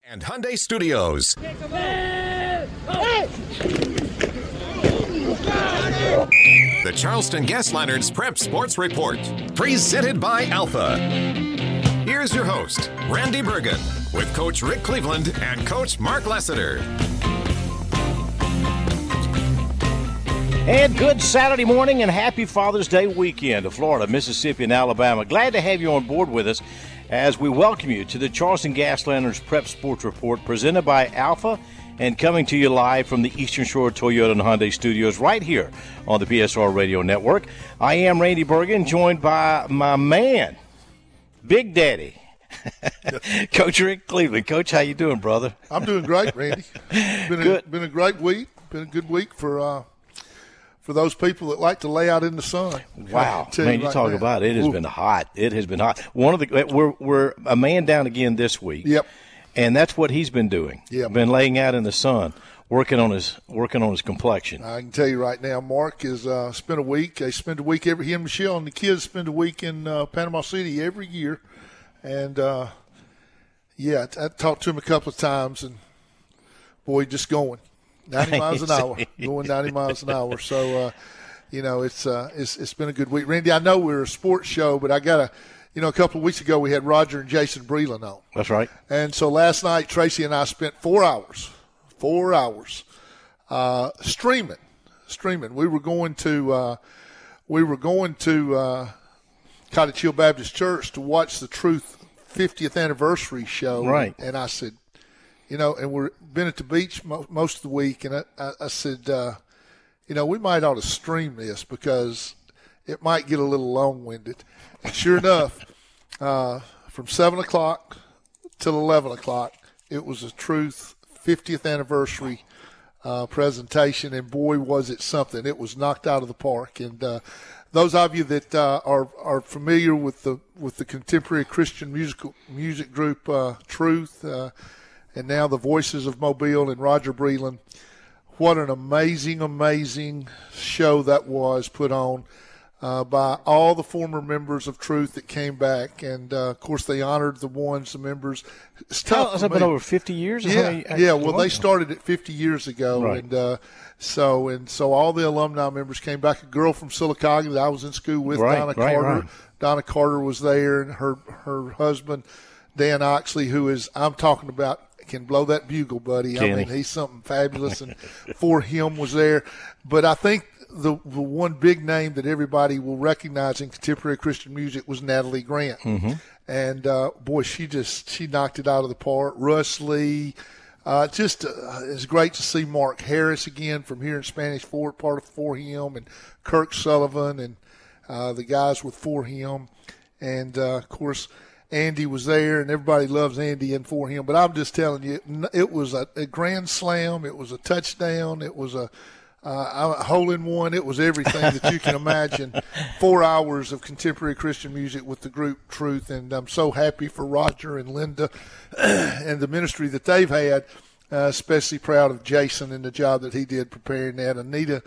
and Hyundai Studios. The Charleston Gas Lanterns Prep Sports Report, presented by Alpha. Here's your host, Randy Bergen, with Coach Rick Cleveland and Coach Mark Lassiter. And good Saturday morning and happy Father's Day weekend to Florida, Mississippi, and Alabama. Glad to have you on board with us as we welcome you to the Charleston Gas Lanterns Prep Sports Report, presented by Alpha and coming to you live from the Eastern Shore Toyota and Hyundai Studios right here on the PSR Radio Network. I am Randy Bergen, joined by my man, Big Daddy, Coach Rick Cleveland. Coach, how you doing, brother? I'm doing great, Randy. Been a great week. Been a good week for those people that like to lay out in the sun. Wow, man, you talk about it. It has been hot. It has been hot. We're a man down again this week. Yep. And that's what he's been doing. Yep. Been laying out in the sun, working on his complexion. I can tell you right now, Mark has spent a week. They spend a week he and Michelle and the kids spend a week in Panama City every year. And I talked to him a couple of times, and boy, just going 90 miles an hour, going 90 miles an hour. So, it's been a good week. Randy, I know we're a sports show, but I got a couple of weeks ago we had Roger and Jason Breland on. That's right. And so last night, Tracy and I spent 4 hours streaming. We were going to Cottage Hill Baptist Church to watch the Truth 50th anniversary show. Right. And I said, and we've been at the beach most of the week, and I said, we might ought to stream this because it might get a little long-winded. And sure enough, from 7 o'clock till 11 o'clock, it was a Truth 50th anniversary presentation, and boy, was it something. It was knocked out of the park. And those of you that are familiar with the contemporary Christian music group Truth, and now the Voices of Mobile and Roger Breland, what an amazing show that was put on by all the former members of Truth that came back. And, of course, they honored the members. It's tough. Has it been over 50 years? Yeah. Well, they started it 50 years ago. Right. And so all the alumni members came back. A girl from Sylacauga that I was in school with, Donna Carter. Right. Donna Carter was there, and her husband, Dan Oxley, who is, I'm talking about, can blow that bugle, buddy. I mean, he's something fabulous, and For Him was there. But I think the one big name that everybody will recognize in contemporary Christian music was Natalie Grant. Mm-hmm. And, boy, she knocked it out of the park. Russ Lee. It's great to see Mark Harris again from here in Spanish Fort, part of For Him, and Kirk Sullivan and the guys with For Him. And, of course, Andy was there, and everybody loves Andy and For Him. But I'm just telling you, it was a grand slam. It was a touchdown. It was a hole-in-one. It was everything that you can imagine. 4 hours of contemporary Christian music with the group Truth, and I'm so happy for Roger and Linda and the ministry that they've had. Especially proud of Jason and the job that he did preparing that. Anita,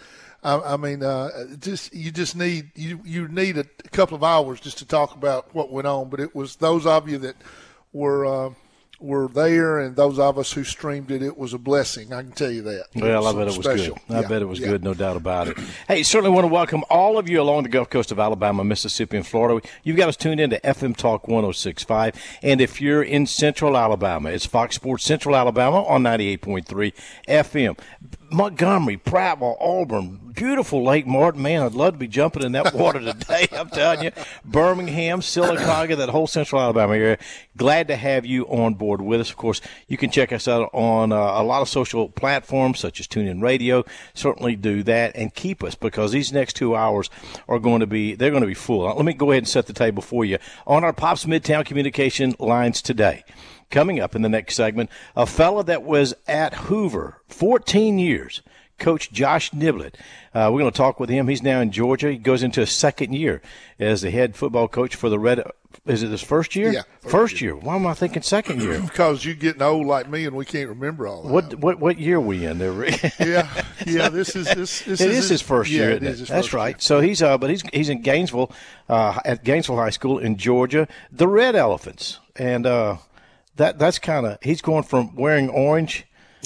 you need a couple of hours just to talk about what went on. But it was those of you that were there, and those of us who streamed it, it was a blessing. I can tell you that. Well, I bet it was special. Good. I bet it was good, no doubt about it. Hey, certainly want to welcome all of you along the Gulf Coast of Alabama, Mississippi, and Florida. You've got us tuned in to FM Talk 106.5. And if you're in Central Alabama, it's Fox Sports Central Alabama on 98.3 FM. Montgomery, Prattville, Auburn, beautiful Lake Martin. Man, I'd love to be jumping in that water today, I'm telling you. Birmingham, Sylacauga, that whole Central Alabama area. Glad to have you on board with us. Of course, you can check us out on a lot of social platforms such as TuneIn Radio. Certainly do that and keep us, because these next 2 hours they're going to be full. Now, let me go ahead and set the table for you on our Pops Midtown communication lines today. Coming up in the next segment, a fella that was at Hoover 14 years, Coach Josh Niblett. We're going to talk with him. He's now in Georgia. He goes into his second year as the head football coach for the Red. Is it his first year? Yeah. First year. Why am I thinking second year? Because you're getting old like me, and we can't remember all that. What year are we in there? Yeah. This is his first year. It is his That's first right. year. So he's in Gainesville at Gainesville High School in Georgia. The Red Elephants, and that's kind of – he's going from wearing orange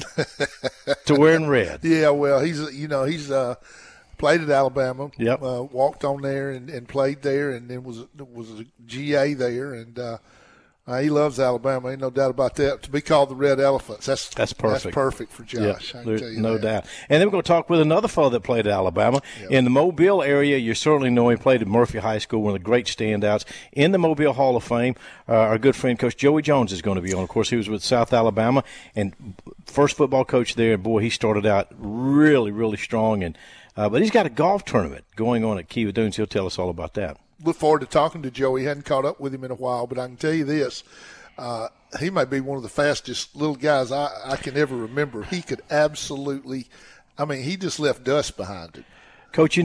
to wearing red. Yeah, well, he's played at Alabama. Yep. Walked on there and played there, and then was a GA there, and he loves Alabama. Ain't no doubt about that. To be called the Red Elephants, that's perfect. That's perfect for Josh. Yep. I can tell you no that. doubt. And then we're going to talk with another fellow that played at Alabama. Yep. In the Mobile area, you certainly know him. Played at Murphy High School, one of the great standouts in the Mobile Hall of Fame. Our good friend, Coach Joey Jones, is going to be on. Of course, he was with South Alabama and first football coach there. Boy, he started out really, really strong. And but he's got a golf tournament going on at Kiva Dunes. He'll tell us all about that. Look forward to talking to Joey. Hadn't caught up with him in a while, but I can tell you this. He might be one of the fastest little guys I can ever remember. He could absolutely – I mean, he just left dust behind him. Coach,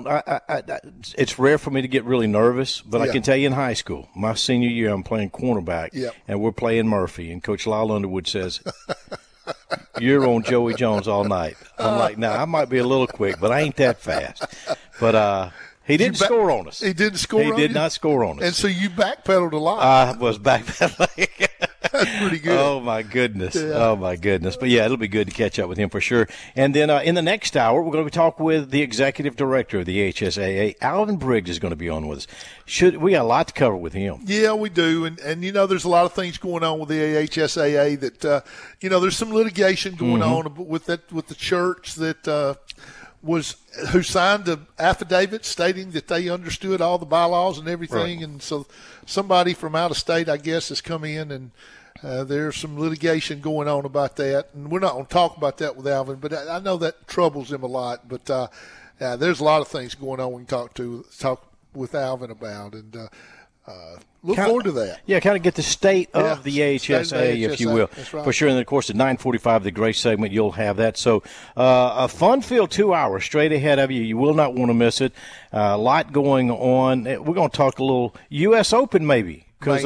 it's rare for me to get really nervous, but I can tell you in high school, my senior year, I'm playing cornerback, and we're playing Murphy, and Coach Lyle Underwood says, you're on Joey Jones all night. I'm like, now, I might be a little quick, but I ain't that fast. But he didn't score on us. He didn't score on you? He did not score on us. And so you backpedaled a lot. I was backpedaling. That's pretty good. Oh, my goodness. Yeah. Oh, my goodness. But, yeah, it'll be good to catch up with him for sure. And then in the next hour, we're going to talk with the executive director of the HSAA. Alvin Briggs is going to be on with us. We got a lot to cover with him. Yeah, we do. And there's a lot of things going on with the HSAA that, there's some litigation going on with the church that who signed the affidavit stating that they understood all the bylaws and everything. Right. And so somebody from out of state, I guess, has come in and there's some litigation going on about that. And we're not going to talk about that with Alvin, but I know that troubles him a lot. But there's a lot of things going on we can talk with Alvin about. And look forward to that. Yeah, kind of get the state of the AHSA, if you will. That's right. For sure. And then, of course, at 9:45, the Grace segment, you'll have that. So a fun-filled 2 hours straight ahead of you. You will not want to miss it. A lot going on. We're going to talk a little U.S. Open maybe because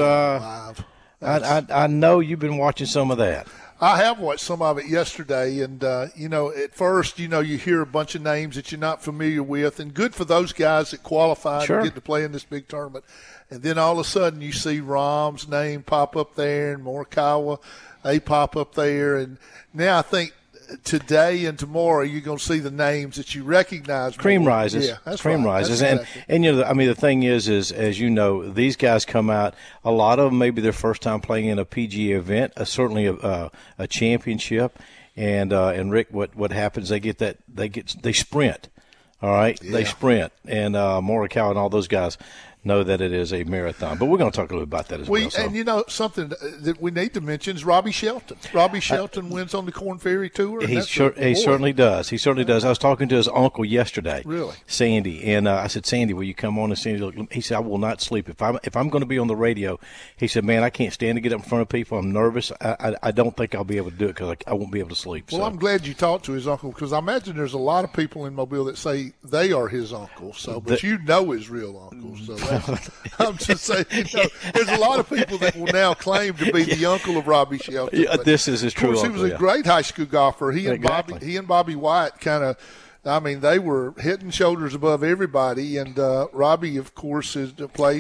I know you've been watching some of that. I have watched some of it yesterday, and, at first, you hear a bunch of names that you're not familiar with, and good for those guys that qualified and get to play in this big tournament. And then all of a sudden you see Rahm's name pop up there and Morikawa, they pop up there. And now I think today and tomorrow you're going to see the names that you recognize. Cream rises. Yeah, that's Cream right. rises. That's and the thing is, as you know, these guys come out, a lot of them maybe their first time playing in a PGA event, certainly a championship. And Rick, what happens, they sprint. All right. Yeah. They sprint. And Morikawa and all those guys know that it is a marathon. But we're going to talk a little bit about that as well. So. And, something that we need to mention is Robbie Shelton. Robbie Shelton wins on the Korn Ferry Tour. He certainly does. He certainly does. I was talking to his uncle yesterday, Sandy, and I said, Sandy, will you come on? And Sandy, he said, I will not sleep. If I'm going to be on the radio, he said, man, I can't stand to get up in front of people. I'm nervous. I don't think I'll be able to do it because I won't be able to sleep. Well, I'm glad you talked to his uncle because I imagine there's a lot of people in Mobile that say they are his uncle. So, but you know his real uncle. So I'm just saying, there's a lot of people that will now claim to be the uncle of Robbie Shelton. Yeah, this is his true uncle. Of course, he was a great high school golfer. He and Bobby White kind of, they were head and shoulders above everybody. And Robbie, of course, has played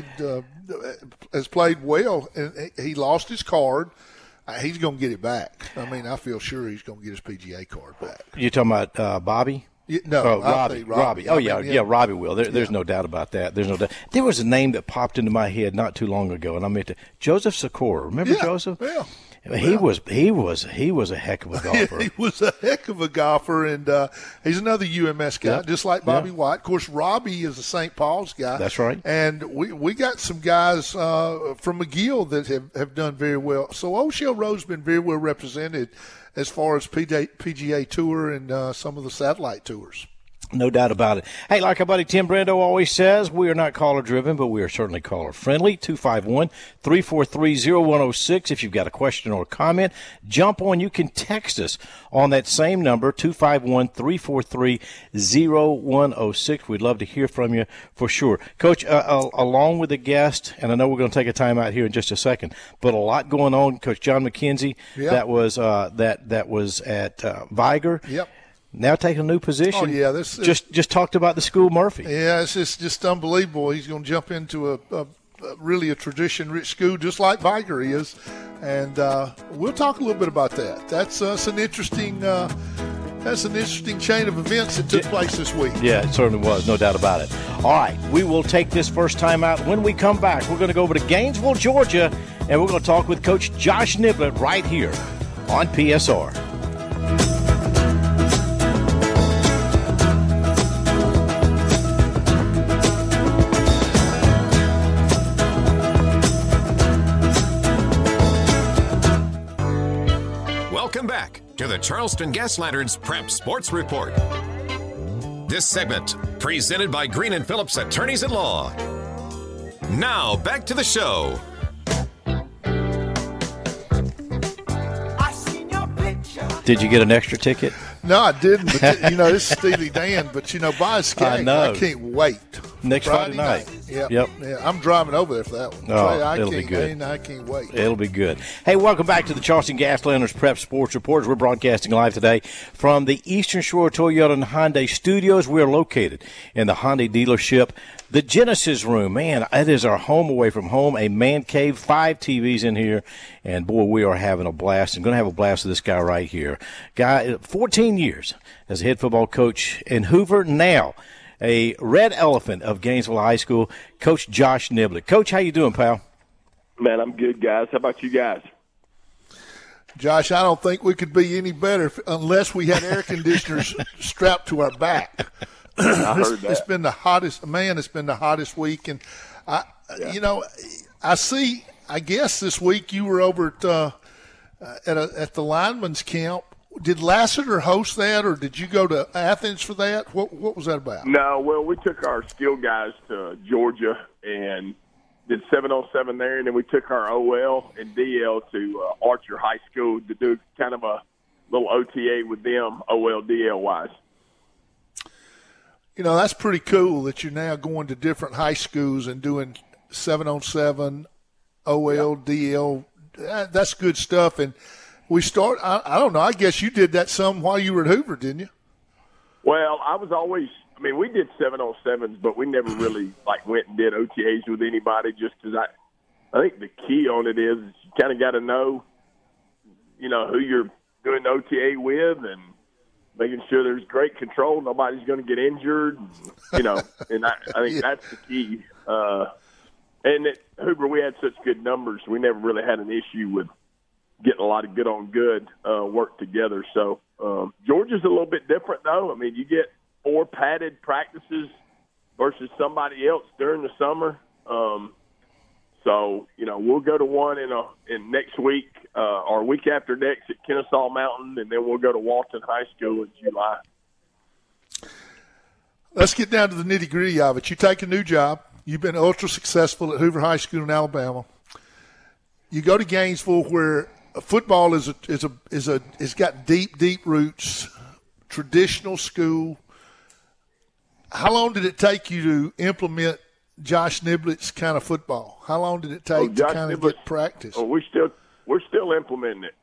well. And he lost his card. He's going to get it back. I feel sure he's going to get his PGA card back. You talking about Bobby? No, Robbie. Oh, yeah, Robbie will. There's no doubt about that. There's no doubt. There was a name that popped into my head not too long ago, and I meant to. Joseph Sikora. Remember Joseph? Yeah. He was a heck of a golfer. He was a heck of a golfer, and he's another UMS guy, just like Bobby White. Of course, Robbie is a St. Paul's guy. That's right. And we got some guys from McGill that have done very well. So O'Shell Road's been very well represented as far as PGA Tour and some of the satellite tours. No doubt about it. Hey, like our buddy Tim Brando always says, we are not caller-driven, but we are certainly caller-friendly. 251-343-0106. If you've got a question or a comment, jump on. You can text us on that same number, 251-343-0106. We'd love to hear from you for sure. Coach, along with the guest, and I know we're going to take a time out here in just a second, but a lot going on. Coach John McKenzie, that was at Viger. Yep. Now taking a new position. Oh, yeah. Just talked about the school Murphy. Yeah, it's just unbelievable. He's going to jump into a really a tradition-rich school, just like Viger is. And we'll talk a little bit about that. That's an interesting chain of events that took place this week. Yeah, it certainly was, no doubt about it. All right, we will take this first time out. When we come back, we're going to go over to Gainesville, Georgia, and we're going to talk with Coach Josh Niblett right here on PSR. Welcome back to the Charleston Gas Lanterns Prep Sports Report. This segment presented by Green and Phillips Attorneys at Law. Now back to the show. Did you get an extra ticket? No, I didn't. But this is Steely Dan. But boys, I can't wait. Next Friday night. Yep. Yeah, I'm driving over there for that one. Oh, it'll be good. I can't wait. It'll be good. Hey, welcome back to the Charleston Gas Lanterns Prep Sports Report. We're broadcasting live today from the Eastern Shore Toyota and Hyundai Studios. We're located in the Hyundai dealership, the Genesis Room. Man, it is our home away from home, a man cave, 5 TVs in here, and boy, we are having a blast. I'm going to have a blast with this guy right here. Guy, 14 years as a head football coach in Hoover, now a red elephant of Gainesville High School, Coach Josh Niblett. Coach, how you doing, pal? Man, I'm good, guys. How about you guys? Josh, I don't think we could be any better unless we had air conditioners strapped to our back. I heard that. It's been the hottest, man, it's been the hottest week. And, I guess this week you were over at the lineman's camp. Did Lassiter host that, or did you go to Athens for that? What was that about? No, well, we took our skill guys to Georgia and did 707 there, and then we took our OL and DL to Archer High School to do kind of a little OTA with them, OL, DL-wise. That's pretty cool that you're now going to different high schools and doing 707, OL, DL. That's good stuff. And we start, I don't know, I guess you did that some while you were at Hoover, didn't you? Well, we did 707s, but we never really went and did OTAs with anybody just because I think the key on it is you kind of got to know, who you're doing the OTA with and making sure there's great control. Nobody's going to get injured, and I think that's the key. And at Hoover, we had such good numbers. We never really had an issue with getting a lot of good on good work together. So Georgia's a little bit different, though. I mean, you get 4 padded practices versus somebody else during the summer. So we'll go to one in next week or week after next at Kennesaw Mountain, and then we'll go to Walton High School in July. Let's get down to the nitty-gritty of it. You take a new job. You've been ultra successful at Hoover High School in Alabama. You go to Gainesville, where football is got deep roots, traditional school. How long did it take you to implement Josh Niblett's kind of football? How long did it take to kind of get practice? Oh, we're still implementing it.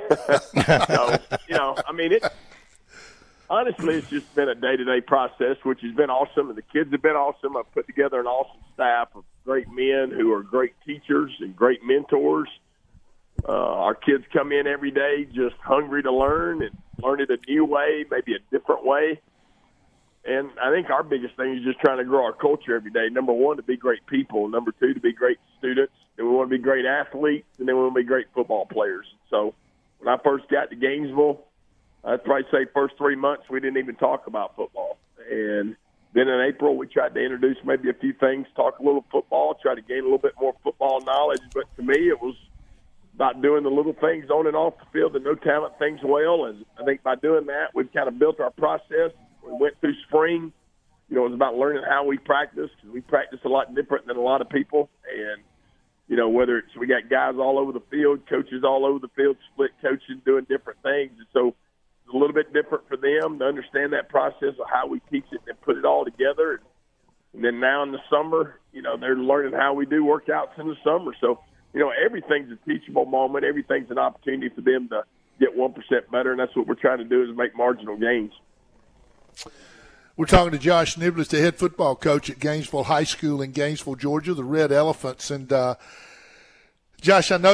Honestly, it's just been a day-to-day process, which has been awesome. And the kids have been awesome. I've put together an awesome staff of great men who are great teachers and great mentors. Our kids come in every day just hungry to learn and learn it a new way, maybe a different way. And I think our biggest thing is just trying to grow our culture every day. Number 1, to be great people. Number 2, to be great students. And we want to be great athletes, and then we want to be great football players. So when I first got to Gainesville, I'd probably say first 3 months we didn't even talk about football. And then in April we tried to introduce maybe a few things, talk a little football, try to gain a little bit more football knowledge. But to me it was about doing the little things on and off the field, the no-talent things well. And I think by doing that we've kind of built our process. We went through spring. It was about learning how we practice, because we practice a lot different than a lot of people. And, whether it's we got guys all over the field, coaches all over the field, split coaching, doing different things. And so it's a little bit different for them to understand that process of how we teach it and put it all together. And then now in the summer, they're learning how we do workouts in the summer. So, everything's a teachable moment. Everything's an opportunity for them to get 1% better, and that's what we're trying to do, is make marginal gains. We're talking to Josh Niblets, the head football coach at Gainesville High School in Gainesville, Georgia, the Red Elephants. And Josh, I know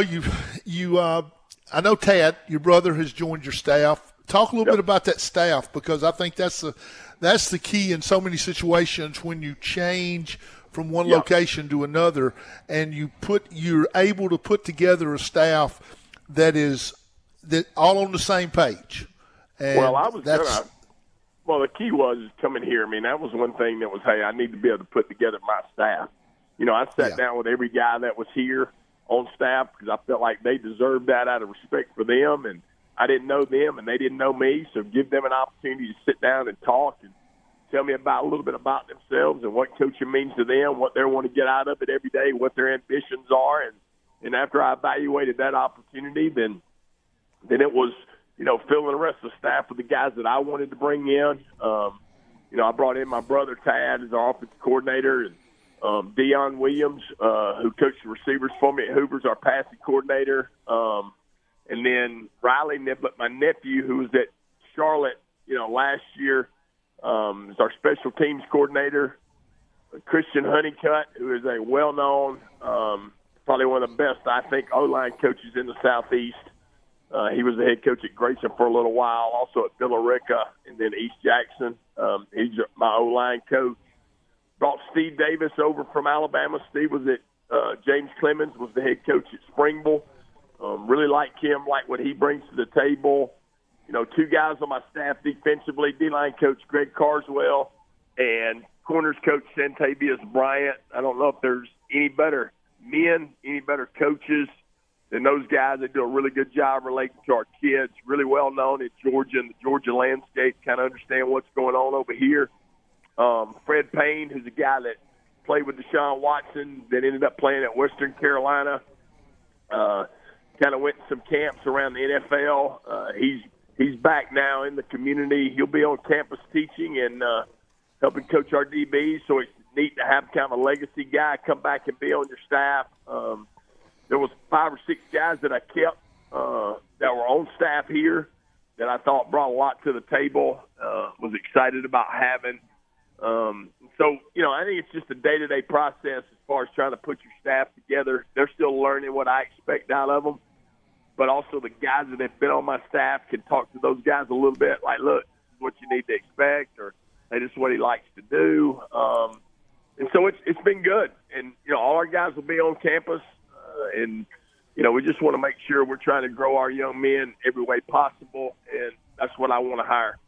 I know Tad, your brother, has joined your staff. Talk a little bit about that staff, because I think that's the key in so many situations when you change from one location to another, and you're able to put together a staff that all on the same page. And the key was coming here. I mean, that was one thing that was, hey, I need to be able to put together my staff. I sat down with every guy that was here on staff because I felt like they deserved that out of respect for them, and I didn't know them and they didn't know me, so give them an opportunity to sit down and talk and tell me a little bit about themselves and what coaching means to them, what they want to get out of it every day, what their ambitions are. And after I evaluated that opportunity, then it was, filling the rest of the staff with the guys that I wanted to bring in. I brought in my brother Tad as our offensive coordinator, and Deion Williams, who coached the receivers for me at Hoover's, our passing coordinator. And then Riley Niblett, my nephew, who was at Charlotte, last year, is our special teams coordinator. Christian Honeycutt, who is a well-known, probably one of the best, I think, O-line coaches in the Southeast. He was the head coach at Grayson for a little while, also at Villarica and then East Jackson. He's my O-line coach. Brought Steve Davis over from Alabama. Steve was at James Clemens, was the head coach at Springville. Really like him, like what he brings to the table. Two guys on my staff defensively, D-line coach Greg Carswell and corners coach Santavius Bryant. I don't know if there's any better coaches than those guys. They do a really good job relating to our kids, really well known in Georgia and the Georgia landscape, kind of understand what's going on over here. Fred Payne, who's a guy that played with Deshaun Watson, that ended up playing at Western Carolina, kind of went to some camps around the NFL. He's back now in the community. He'll be on campus teaching and helping coach our DBs, so it's neat to have kind of a legacy guy come back and be on your staff. There was 5 or 6 guys that I kept that were on staff here that I thought brought a lot to the table, was excited about having. So, I think it's just a day-to-day process as far as trying to put your staff together. They're still learning what I expect out of them. But also the guys that have been on my staff can talk to those guys a little bit, like, look, this is what you need to expect, or hey, this is what he likes to do. And so it's been good. And, all our guys will be on campus. And, we just want to make sure we're trying to grow our young men every way possible. And that's what I want to hire.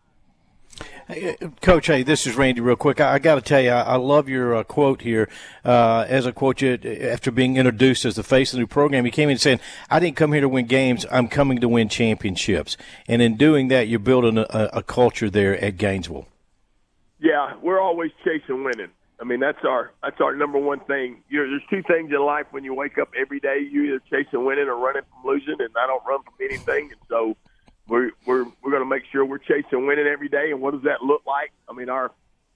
Hey, Coach, this is Randy real quick. I got to tell you, I love your quote here. As a quote, after being introduced as the face of the new program, you came in saying, I didn't come here to win games. I'm coming to win championships. And in doing that, you're building a culture there at Gainesville. Yeah, we're always chasing winning. I mean, that's our number one thing. There's 2 things in life when you wake up every day. You're either chasing winning or running from losing, and I don't run from anything. And so we're going to make sure we're chasing winning every day. And what does that look like? I mean, our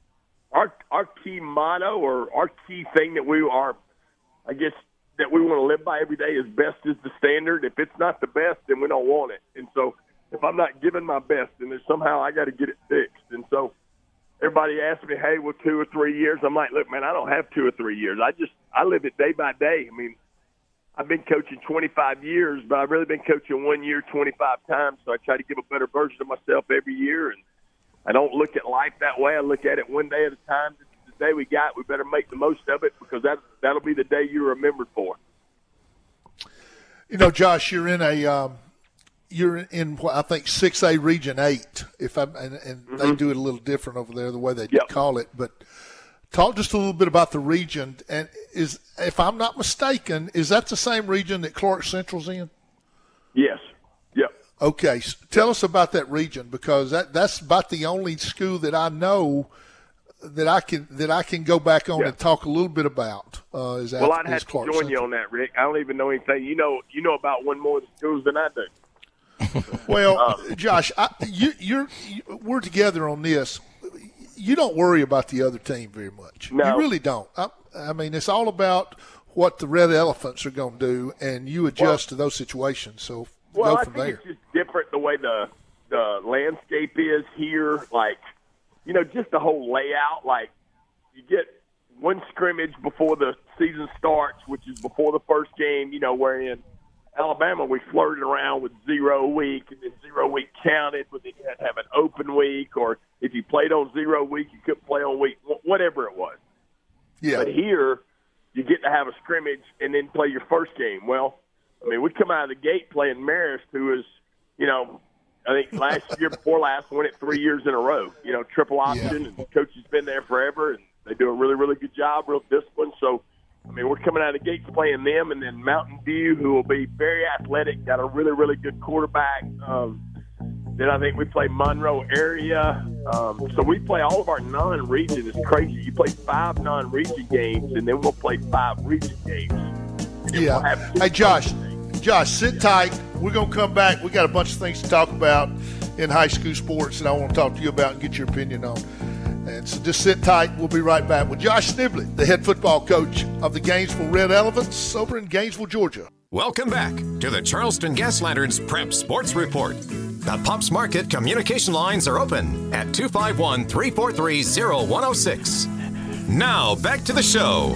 key motto, or our key thing that we are, I guess, that we want to live by every day is best is the standard. If it's not the best, then we don't want it. And so if I'm not giving my best, then there's somehow I got to get it fixed. And so everybody asks me, hey, well, 2 or 3 years. I'm like, look, man, I don't have 2 or 3 years. I live it day by day. I mean, I've been coaching 25 years, but I've really been coaching 1 year 25 times, so I try to give a better version of myself every year. And I don't look at life that way. I look at it one day at a time. This is the day we got. We better make the most of it, because that'll be the day you're remembered for. Josh, you're in I think 6A Region 8. They do it a little different over there, the way they call it. But talk just a little bit about the region. And if I'm not mistaken, is that the same region that Clark Central's in? Yes. Yep. Okay. So tell us about that region, because that's about the only school that I know that I can go back on and talk a little bit about. I'd have to join Central. You on that, Rick. I don't even know anything. You know about one more of the schools than I do. Well, Josh, we're together on this. You don't worry about the other team very much. No. You really don't. I mean, it's all about what the Red Elephants are going to do, and you adjust to those situations. So go from there. It's just different the way the landscape is here. Like, just the whole layout. Like, you get one scrimmage before the season starts, which is before the first game, where in Alabama we flirted around with 0 week, and then 0 week counted, but then you had to have an open week, or if you played on 0 week, you couldn't play on week, whatever it was. Yeah. But here, you get to have a scrimmage and then play your first game. Well, I mean, we come out of the gate playing Marist, who is, I think last year before last, won it 3 years in a row. Triple option, and the coach has been there forever, and they do a really, really good job, real disciplined. So, I mean, we're coming out of the gates playing them, and then Mountain View, who will be very athletic, got a really, really good quarterback. Then I think we play Monroe area. So we play all of our non-region. It's crazy. You play 5 non-region games, and then we'll play 5 region games. Yeah. Hey, Josh, sit tight. We're going to come back. We got a bunch of things to talk about in high school sports that I want to talk to you about and get your opinion on. And so just sit tight. We'll be right back with Josh Snibley, the head football coach of the Gainesville Red Elephants over in Gainesville, Georgia. Welcome back to the Charleston Gas Lanterns Prep Sports Report. The Pops Market communication lines are open at 251-343-0106. Now back to the show.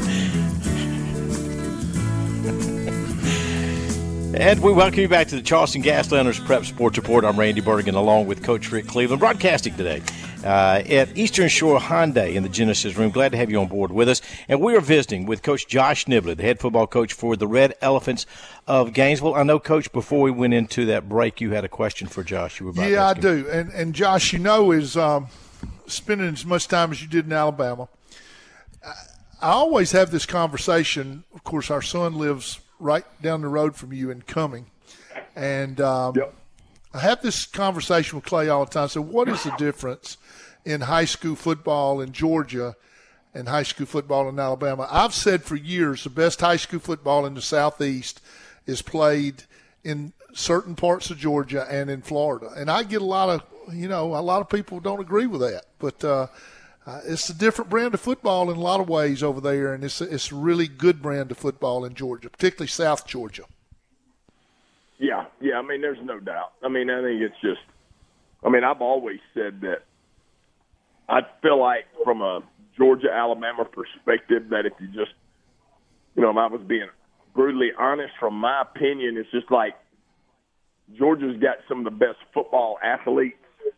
And we welcome you back to the Charleston Gas Lanterns Prep Sports Report. I'm Randy Bergen, along with Coach Rick Cleveland, broadcasting today at Eastern Shore Hyundai in the Genesis Room. Glad to have you on board with us. And we are visiting with Coach Josh Snibley, the head football coach for the Red Elephants of Gainesville. I know, Coach, before we went into that break, you had a question for Josh. You were about I do. And Josh, is spending as much time as you did in Alabama. I always have this conversation. Of course, our son lives right down the road from you in Cumming. And I have this conversation with Clay all the time. So what is the difference in high school football in Georgia and high school football in Alabama? I've said for years the best high school football in the Southeast is played in certain parts of Georgia and in Florida. And I get a lot of people don't agree with that. But it's a different brand of football in a lot of ways over there, and it's a really good brand of football in Georgia, particularly South Georgia. Yeah. I mean, there's no doubt. I mean, I think it's just – I mean, I've always said that I feel like from a Georgia-Alabama perspective that if you just – if I was being brutally honest, from my opinion, it's just like Georgia's got some of the best football athletes.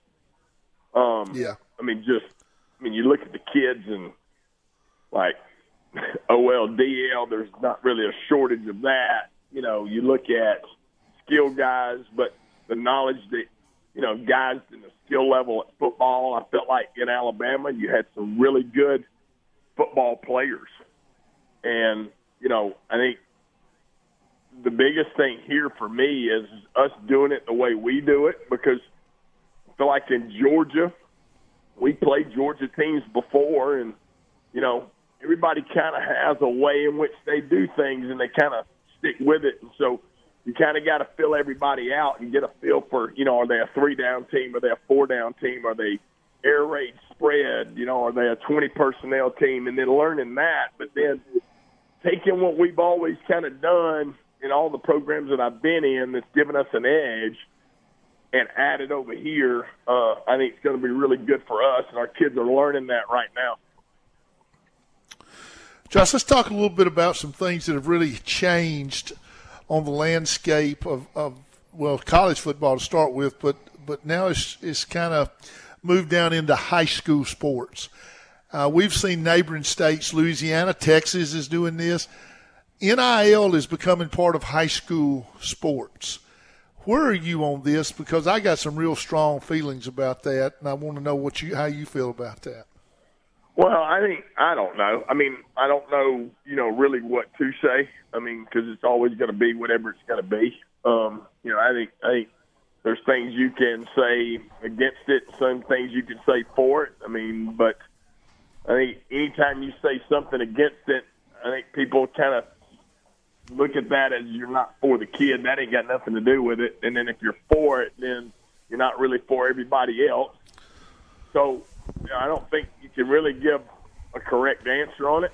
I mean, you look at the kids and, like, OL, DL, there's not really a shortage of that. You look at skill guys, but the knowledge that, guys in the skill level at football, I felt like in Alabama you had some really good football players. And, I think the biggest thing here for me is us doing it the way we do it, because I feel like in Georgia – we played Georgia teams before, and, everybody kind of has a way in which they do things, and they kind of stick with it. And so you kind of got to fill everybody out and get a feel for, are they a 3-down team? Are they a 4-down team? Are they air raid spread? Are they a 20-personnel team? And then learning that, but then taking what we've always kind of done in all the programs that I've been in that's given us an edge and add it over here, I think it's going to be really good for us, and our kids are learning that right now. Josh, let's talk a little bit about some things that have really changed on the landscape of college football to start with, but now it's kind of moved down into high school sports. We've seen neighboring states, Louisiana, Texas is doing this. NIL is becoming part of high school sports. Where are you on this? Because I got some real strong feelings about that, and I want to know how you feel about that. Well, I don't know. I mean, I don't know, really what to say. I mean, because it's always going to be whatever it's going to be. I think there's things you can say against it, some things you can say for it. I mean, but I think anytime you say something against it, I think people kind of look at that as you're not for the kid. That ain't got nothing to do with it. And then if you're for it, then you're not really for everybody else. So I don't think you can really give a correct answer on it.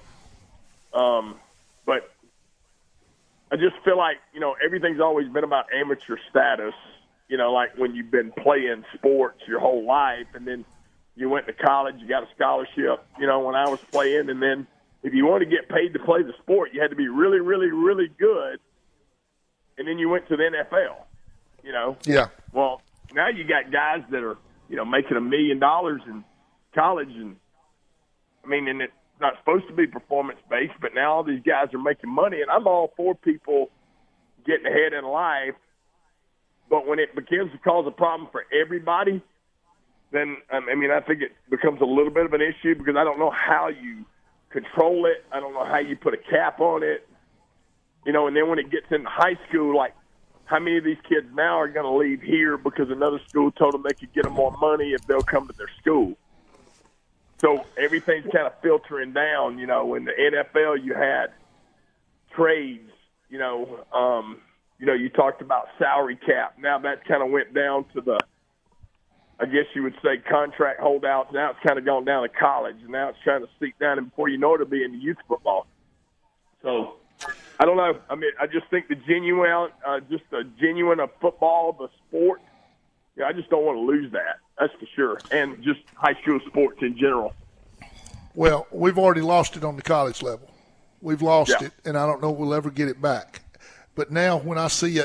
But I just feel like, everything's always been about amateur status, like when you've been playing sports your whole life. And then you went to college, you got a scholarship, you know, when I was playing. And then if you wanted to get paid to play the sport, you had to be really, really, really good. And then you went to the NFL, you know. Yeah. Well, now you got guys that are, you know, making $1 million in college. And, I mean, and it's not supposed to be performance-based, but now all these guys are making money. And I'm all for people getting ahead in life. But when it begins to cause a problem for everybody, then, I mean, I think it becomes a little bit of an issue because I don't know how you control it. I don't know how you put a cap on it. You know, and then when it gets into high school, like, how many of these kids now are going to leave here because another school told them they could get them more money if they'll come to their school? So everything's kind of filtering down. You know, in the NFL, you had trades. You know, you talked about salary cap. Now that kind of went down to the, I guess you would say, contract holdouts. Now it's kind of gone down to college, and now it's trying to seep down, and before you know it, it'll be in the youth football. So I don't know. I mean, I just think the genuine of football, the sport, I just don't want to lose that. That's for sure. And just high school sports in general. Well, we've already lost it on the college level. We've lost it, and I don't know if we'll ever get it back. But now when I see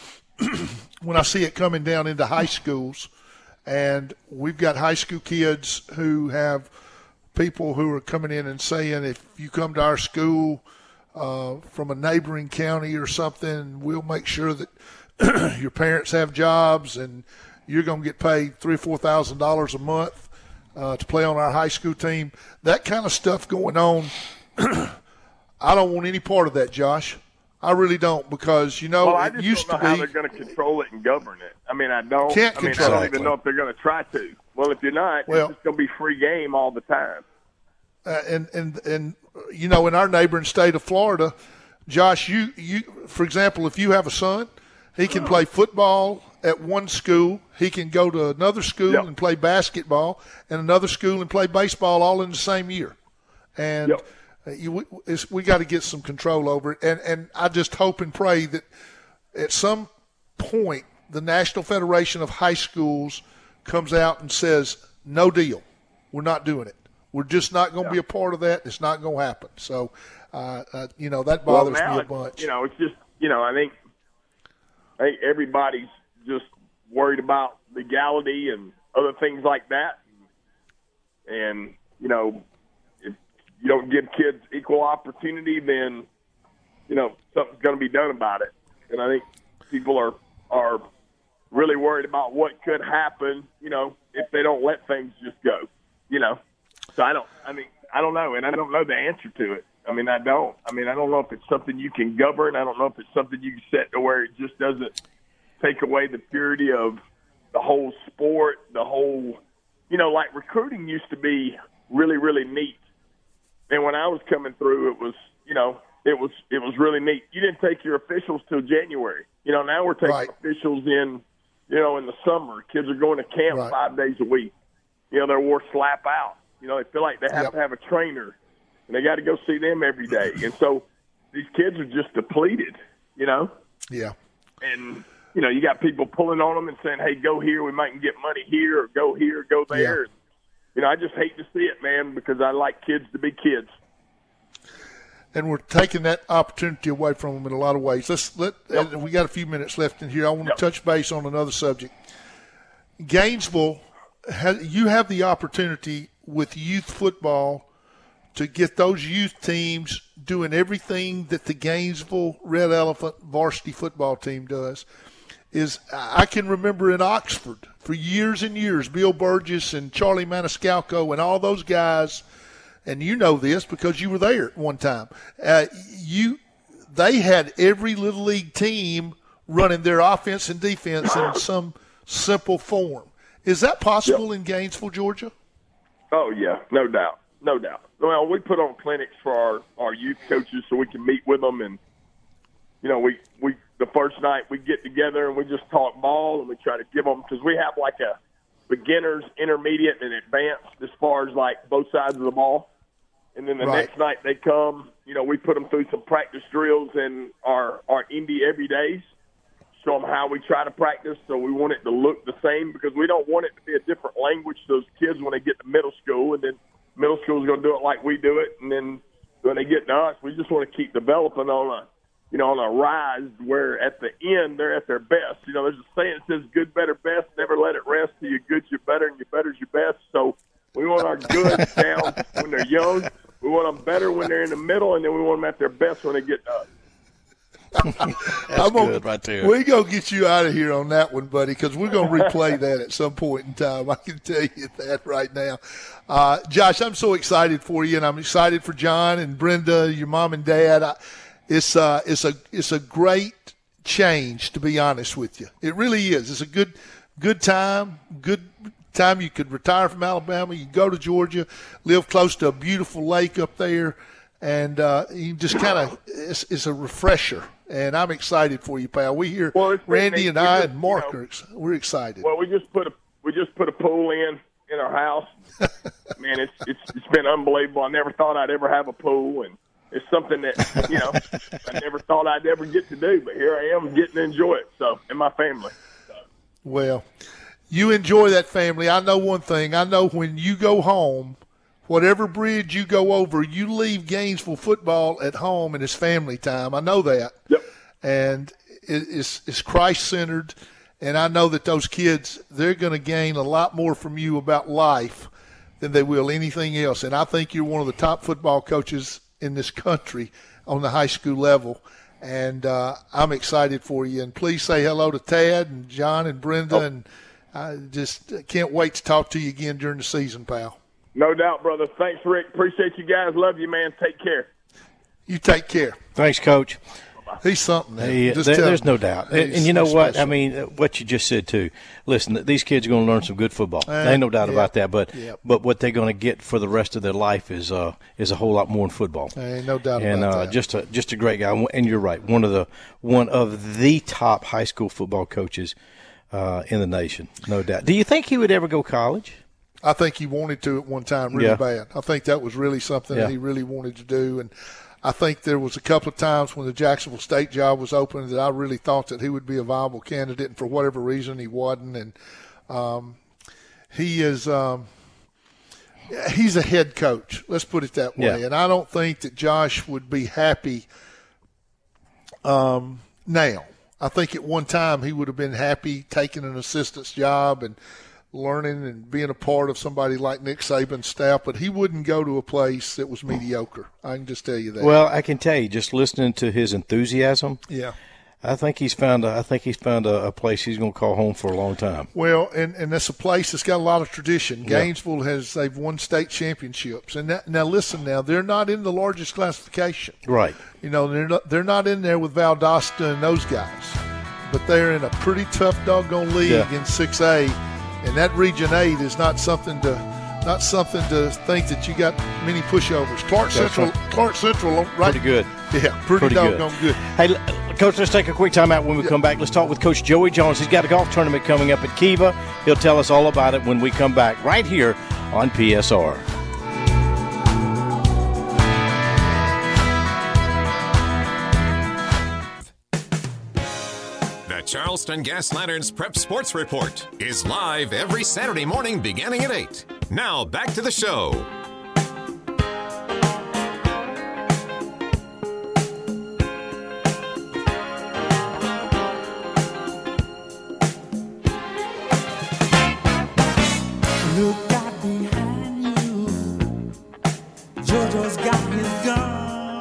it coming down into high schools, and we've got high school kids who have people who are coming in and saying, if you come to our school from a neighboring county or something, we'll make sure that your parents have jobs and you're going to get paid $3,000 or $4,000 a month to play on our high school team. That kind of stuff going on, I don't want any part of that, Josh. I really don't, because, you know, it used to be. I just don't know how they're going to control it and govern it. I mean, I don't even know if they're going to try to. Well, if you're not, it's just going to be free game all the time. And you know, in our neighboring state of Florida, Josh, you for example, if you have a son, he can play football at one school. He can go to another school and play basketball, and another school and play baseball all in the same year. And we got to get some control over it. And I just hope and pray that at some point the National Federation of High Schools comes out and says, no deal. We're not doing it. We're just not going to be a part of that. It's not going to happen. So, you know, that bothers me a bunch. You know, it's just, you know, I think everybody's just worried about legality and other things like that. And, you know, if you don't give kids equal opportunity, then, you know, something's going to be done about it. And I think people are really worried about what could happen, you know, if they don't let things just go, you know. So I don't know, and I don't know the answer to it. I don't know if it's something you can govern. I don't know if it's something you can set to where it just doesn't take away the purity of the whole sport, the whole, you know, like recruiting used to be really, really neat. And when I was coming through, it was, you know, it was really neat. You didn't take your officials till January. You know, now we're taking officials in, you know, in the summer. Kids are going to camp 5 days a week. You know, they're wore slap out. You know, they feel like they have to have a trainer, and they got to go see them every day. And so these kids are just depleted, you know? Yeah. And, you know, you got people pulling on them and saying, hey, go here, we might get money here, or go here, go there. Yeah. You know, I just hate to see it, man, because I like kids to be kids. And we're taking that opportunity away from them in a lot of ways. We got a few minutes left in here. I want to touch base on another subject. Gainesville, you have the opportunity with youth football to get those youth teams doing everything that the Gainesville Red Elephant varsity football team does. I can remember in Oxford for years and years, Bill Burgess and Charlie Maniscalco and all those guys, and you know this because you were there at one time. They had every little league team running their offense and defense in some simple form. Is that possible in Gainesville, Georgia? Oh, yeah, no doubt. No doubt. Well, we put on clinics for our youth coaches so we can meet with them. And, you know, we the first night we get together and we just talk ball and we try to give them – because we have like a beginners, intermediate, and advanced as far as like both sides of the ball. And then the next night they come, you know, we put them through some practice drills and our Indy Everydays. show them how we try to practice. So we want it to look the same because we don't want it to be a different language to those kids when they get to middle school, and then middle school is going to do it like we do it, and then when they get to us, we just want to keep developing on a rise where at the end they're at their best. There's a saying that says good, better, best. Never let it rest till you're good, you're better, and your better's your best. So we want our good down when they're young. We want them better when they're in the middle, and then we want them at their best when they get to us. That's good right there. We're going to get you out of here on that one, buddy, because we're going to replay that at some point in time. I can tell you that right now. Josh, I'm so excited for you, and I'm excited for John and Brenda, your mom and dad. It's a great change, to be honest with you. It really is. It's a good time you could retire from Alabama. You go to Georgia, live close to a beautiful lake up there, and you just kind of it's a refresher. And I'm excited for you, pal. We hear Randy and I and Mark we're excited. Well, we just put a pool in our house. Man, it's been unbelievable. I never thought I'd ever have a pool, and it's something that I never thought I'd ever get to do. But here I am getting to enjoy it. So, and my family. Well, you enjoy that family. I know one thing. I know when you go home, whatever bridge you go over, you leave Gainesville football at home and it's family time. I know that. Yep. And it's Christ-centered, and I know that those kids, they're going to gain a lot more from you about life than they will anything else. And I think you're one of the top football coaches in this country on the high school level. And I'm excited for you. And please say hello to Tad and John and Brenda. And I just can't wait to talk to you again during the season, pal. No doubt, brother. Thanks, Rick. Appreciate you guys. Love you, man. Take care. You take care. Thanks, Coach. He's something. There's no doubt. And you know what? Special. I mean, what you just said, too. Listen, these kids are going to learn some good football. There ain't no doubt about that. But what they're going to get for the rest of their life is a whole lot more in football. Ain't no doubt about that. And just a great guy. And you're right, one of the top high school football coaches in the nation, no doubt. Do you think he would ever go college? I think he wanted to at one time really bad. I think that was really something that he really wanted to do. And I think there was a couple of times when the Jacksonville State job was open that I really thought that he would be a viable candidate, and for whatever reason he wasn't. And he is he's a head coach. Let's put it that way. And I don't think that Josh would be happy now. I think at one time he would have been happy taking an assistant's job and learning and being a part of somebody like Nick Saban's staff, but he wouldn't go to a place that was mediocre. I can just tell you that. Well, I can tell you, just listening to his enthusiasm, I think he's found a place he's going to call home for a long time. Well, and that's a place that's got a lot of tradition. Gainesville they've won state championships, and now listen, they're not in the largest classification, right? They're not in there with Valdosta and those guys, but they're in a pretty tough doggone league in 6A. And that Region 8 is not something to think that you got many pushovers. Clark Central, right? Pretty good. Yeah, pretty doggone good. Hey, Coach, let's take a quick time out. When we come back, let's talk with Coach Joey Jones. He's got a golf tournament coming up at Kiva. He'll tell us all about it when we come back right here on PSR. Charleston Gas Lanterns Prep Sports Report is live every Saturday morning beginning at 8. Now back to the show. Look out behind you. Jojo's got his gun.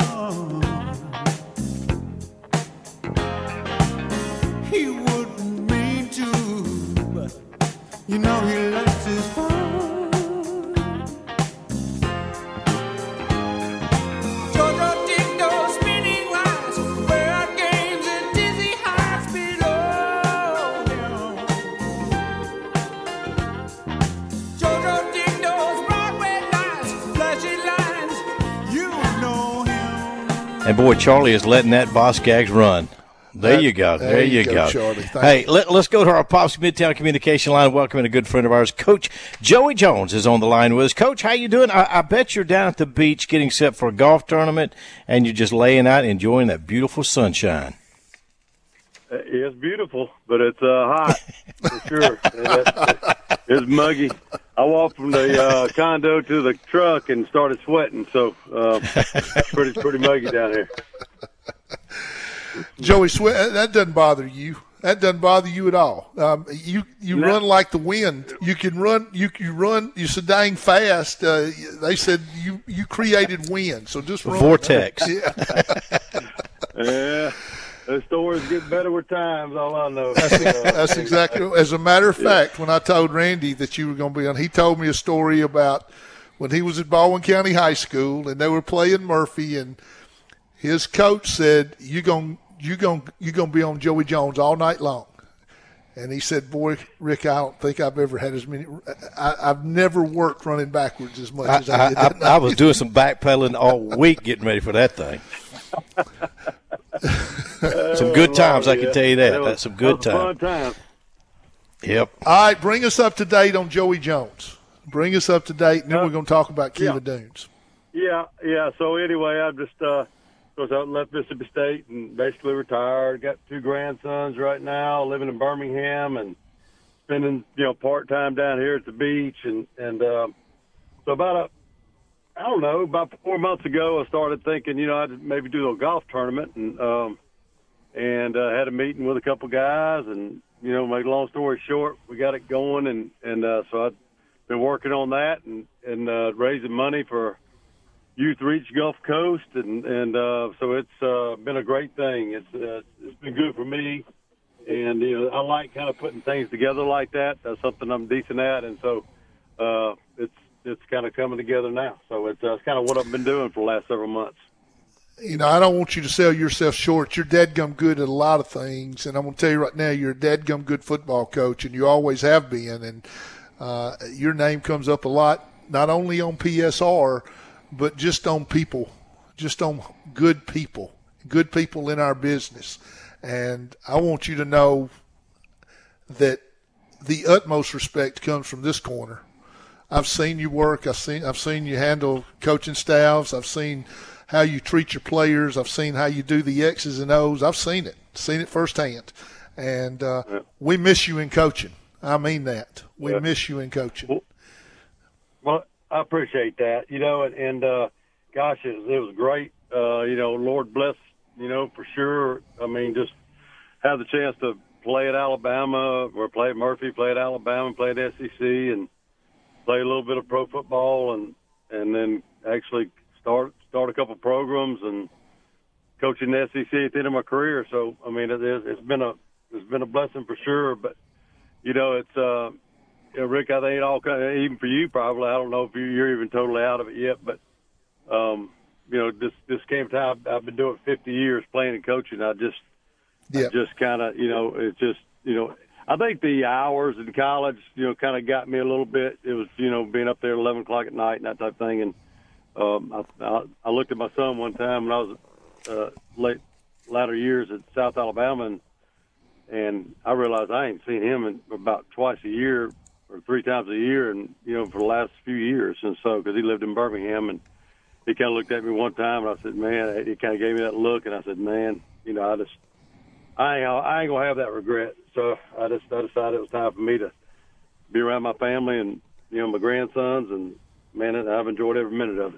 He wouldn't mean to, but you know he likes his fun. Jojo did those spinning lines, bird games and dizzy heights below him. Jojo did those Broadway lights, flashy lines, you know him. And boy, Charlie is letting that Boss Gags run. There you go. There you go. Charlie. Hey, let's go to our Pops Midtown Communication line. Welcoming a good friend of ours, Coach Joey Jones is on the line with us. Coach, how you doing? I bet you're down at the beach getting set for a golf tournament, and you're just laying out enjoying that beautiful sunshine. It's beautiful, but it's hot for sure. It's muggy. I walked from the condo to the truck and started sweating, so it's pretty muggy down here. Joey, that doesn't bother you. That doesn't bother you at all. You No. run like the wind. You can run. You run. You're so dang fast. They said you created wind. So just run. Vortex. Yeah. Yeah, the stories get better with time. Is all I know. That's exactly. As a matter of fact, when I told Randy that you were going to be on, he told me a story about when he was at Baldwin County High School and they were playing Murphy, and his coach said, "You're gonna be on Joey Jones all night long." And he said, "Boy, Rick, I don't think I've ever had as many. I've never worked running backwards as much as I did that night." I was doing some backpedaling all week getting ready for that thing. Some good times, I can tell you that. That's some good times. Fun time. Yep. All right, bring us up to date on Joey Jones. Bring us up to date, and then we're going to talk about Kiva Dunes. Yeah. So anyway, I've just of course I left Mississippi State and basically retired. Got 2 grandsons right now, living in Birmingham and spending part time down here at the beach. And so about 4 months ago, I started thinking I'd maybe do a golf tournament and had a meeting with a couple guys and make a long story short, we got it going and so I've been working on that and raising money for Youth Reach Gulf Coast, and so it's been a great thing. It's been good for me, and I like kind of putting things together like that. That's something I'm decent at, and so it's kind of coming together now. So it's kind of what I've been doing for the last several months. I don't want you to sell yourself short. You're dadgum good at a lot of things, and I'm going to tell you right now, you're a dadgum good football coach, and you always have been. And your name comes up a lot, not only on PSR, but just on people, just on good people in our business. And I want you to know that the utmost respect comes from this corner. I've seen you work. I've seen you handle coaching staffs. I've seen how you treat your players. I've seen how you do the X's and O's. I've seen it firsthand. And we miss you in coaching. I mean that. We miss you in coaching. Well, I appreciate that, and gosh, it was great. Lord bless, for sure. I mean, just have the chance to play at Alabama or play at Murphy, play at Alabama, play at SEC, and play a little bit of pro football, and then actually start a couple programs and coaching the SEC at the end of my career. So, I mean, it's been a blessing for sure. But it's Rick, I think it all even for you probably. I don't know if you're even totally out of it yet, but this came time. I've been doing 50 years playing and coaching. I just kind of it's just I think the hours in college kind of got me a little bit. It was being up there at 11 o'clock at night and that type of thing. And I looked at my son one time when I was latter years at South Alabama, and I realized I ain't seen him in about twice a year or 3 times a year, and for the last few years. And so, because he lived in Birmingham, and he kind of looked at me one time, and I said, "Man," he kind of gave me that look, and I said, "Man, I ain't gonna have that regret." So I decided it was time for me to be around my family and my grandsons, and man, I've enjoyed every minute of it.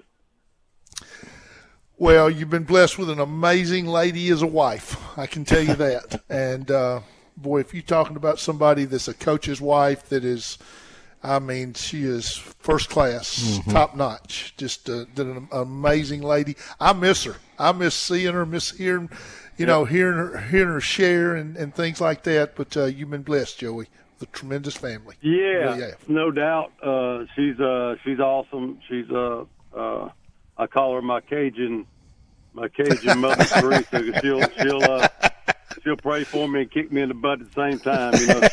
Well, you've been blessed with an amazing lady as a wife. I can tell you that. And, boy, if you're talking about somebody that's a coach's wife that is, she is first class, top notch, just an amazing lady. I miss her. I miss seeing her, miss hearing, hearing her share and things like that. But you've been blessed, Joey, with a tremendous family. Yeah, really no doubt. She's awesome. She's I call her my Cajun mother Teresa. She'll pray for me and kick me in the butt at the same time.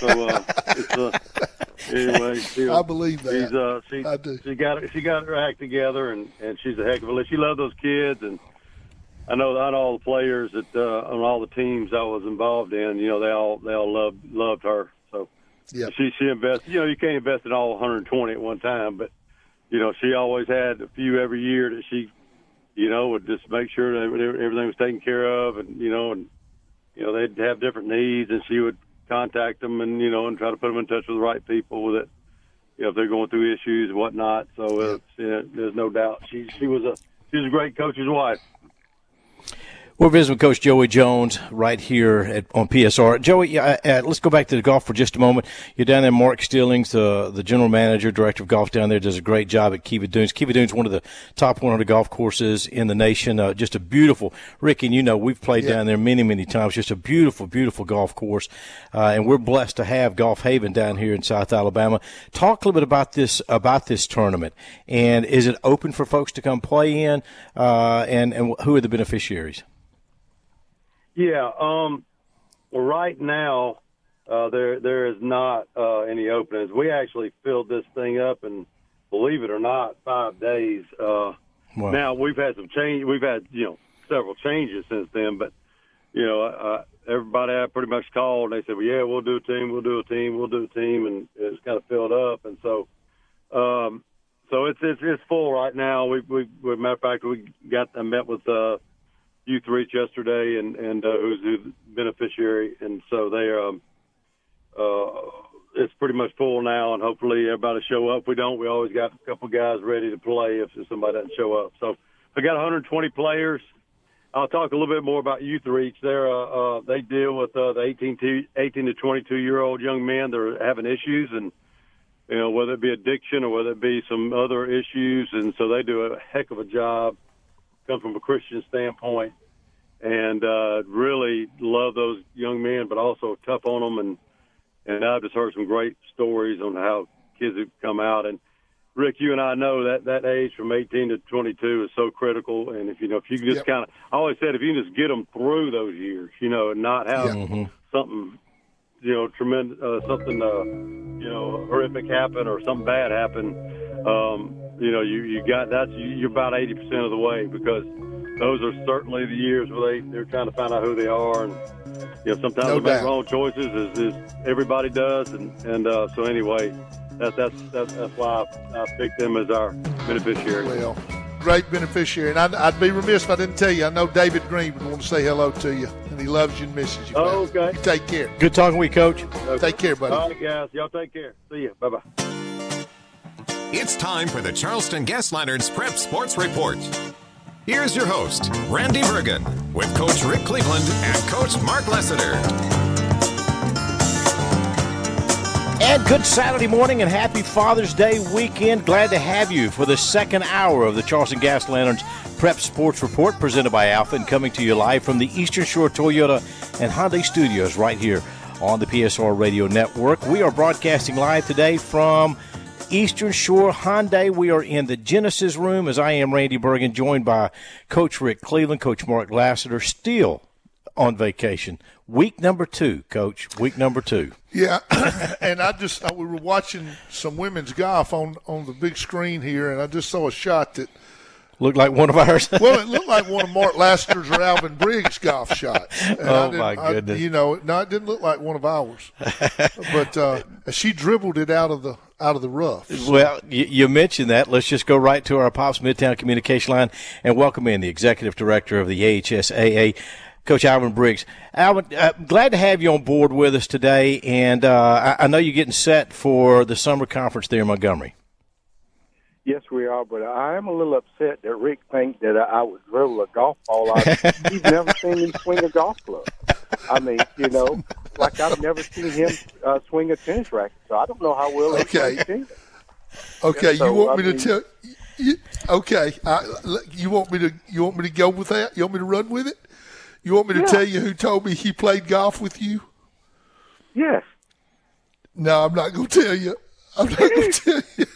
Anyway. I believe that. I do. She got her act together, and she's a heck of a lady. She loved those kids, and I know all the players that on all the teams I was involved in. They all loved her. So yeah, she invested. You can't invest in all 120 at one time, but she always had a few every year that she would just make sure that everything was taken care of, and they'd have different needs, and she would contact them and try to put them in touch with the right people that, if they're going through issues and whatnot. So there's no doubt she was a great coach's wife. We're visiting with Coach Joey Jones right here on PSR. Joey, let's go back to the golf for just a moment. You're down there. Mark Stillings, the general manager, director of golf down there, does a great job at Kiva Dunes. Kiva Dunes is one of the top 100 golf courses in the nation. Just a beautiful, Ricky, and we've played down there many, many times. Just a beautiful, beautiful golf course. And we're blessed to have Golf Haven down here in South Alabama. Talk a little bit about this tournament. And is it open for folks to come play in? And who are the beneficiaries? Yeah, well, right now there is not any openings. We actually filled this thing up, and believe it or not, 5 days. Wow. Now we've had some change. We've had several changes since then, but everybody I pretty much called. And they said, "Well, yeah, we'll do a team, and it's kind of filled up, and so it's full right now. Matter of fact, I met with Youth Reach yesterday, and who's the beneficiary, and so they it's pretty much full now, and hopefully everybody show up. If we don't, we always got a couple guys ready to play if somebody doesn't show up. So we got 120 players. I'll talk a little bit more about Youth Reach. They deal with the 18 to 22-year-old young men that are having issues, and whether it be addiction or whether it be some other issues, and so they do a heck of a job. Come from a Christian standpoint, and really love those young men, but also tough on them. And I've just heard some great stories on how kids have come out. And Rick, you and I know that age from 18 to 22 is so critical. And if you can just kind of, I always said, if you can just get them through those years, and not have something, tremendous, something, horrific happen or something bad happen. You're about 80% of the way, because those are certainly the years where they're trying to find out who they are, and sometimes they make wrong choices, as everybody does, and so anyway, that's why I picked them as our beneficiary. Well, great beneficiary, and I'd be remiss if I didn't tell you. I know David Green would want to say hello to you, and he loves you and misses you. Oh, okay. You take care. Good talking with you, Coach. Okay. Take care, buddy. All right, guys. Y'all take care. See you. Bye-bye. It's time for the Charleston Gas Lanterns Prep Sports Report. Here's your host, Randy Bergen, with Coach Rick Cleveland and Coach Mark Lessiter. And good Saturday morning and happy Father's Day weekend. Glad to have you for the second hour of the Charleston Gas Lanterns Prep Sports Report, presented by Alpha and coming to you live from the Eastern Shore Toyota and Hyundai Studios right here on the PSR Radio Network. We are broadcasting live today from Eastern Shore Hyundai. We are in the Genesis room, as I am Randy Bergen, joined by Coach Rick Cleveland, Coach Mark Lassiter, still on vacation. Week number 2, Coach. Week number 2. Yeah, and we were watching some women's golf on the big screen here, and I just saw a shot that looked like one of ours. Well, it looked like one of Mark Lassiter's or Alvin Briggs' golf shots. And my goodness! It didn't look like one of ours, but she dribbled it out of the rough. Well, you mentioned that. Let's just go right to our Pops Midtown Communication line and welcome in the Executive Director of the AHSAA, Coach Alvin Briggs. Alvin, glad to have you on board with us today, and I know you're getting set for the summer conference there in Montgomery. Yes, we are, but I am a little upset that Rick thinks that I would dribble a golf ball out. He's never seen me swing a golf club. I mean, like I've never seen him swing a tennis racket, so I don't know how well he plays tennis. Okay, so, you want me to tell? Okay, you want me to go with that? You want me to run with it? You want me to tell you who told me he played golf with you? Yes. No, I'm not going to tell you. I'm not going to tell you.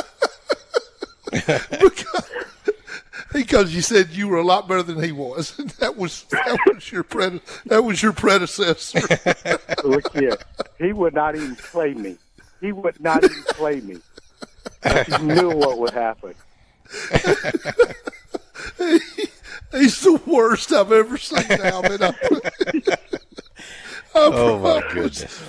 Because you said you were a lot better than he was. That was your predecessor. Look here, he would not even play me. He would not even play me. He knew what would happen. He's the worst I've ever seen, Alvin. Oh my goodness!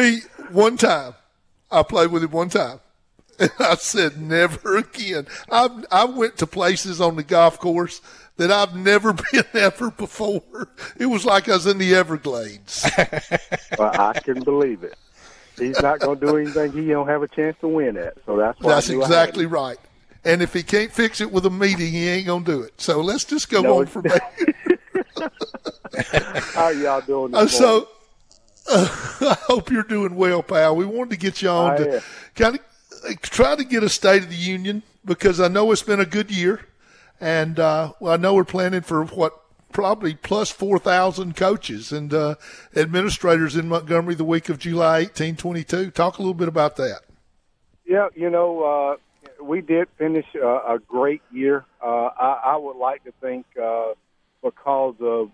I played with him one time. And I said, never again. I went to places on the golf course that I've never been ever before. It was like I was in the Everglades. Well, I can believe it. He's not going to do anything he don't have a chance to win at. So that's why. That's exactly right. And if he can't fix it with a meeting, he ain't going to do it. So let's just go on from there. How are y'all doing this morning? I hope you're doing well, pal. We wanted to get you on to kind of try to get a State of the Union because I know it's been a good year. And I know we're planning for probably plus 4,000 coaches and administrators in Montgomery the week of July 18, 22. Talk a little bit about that. Yeah, we did finish a great year. I would like to think because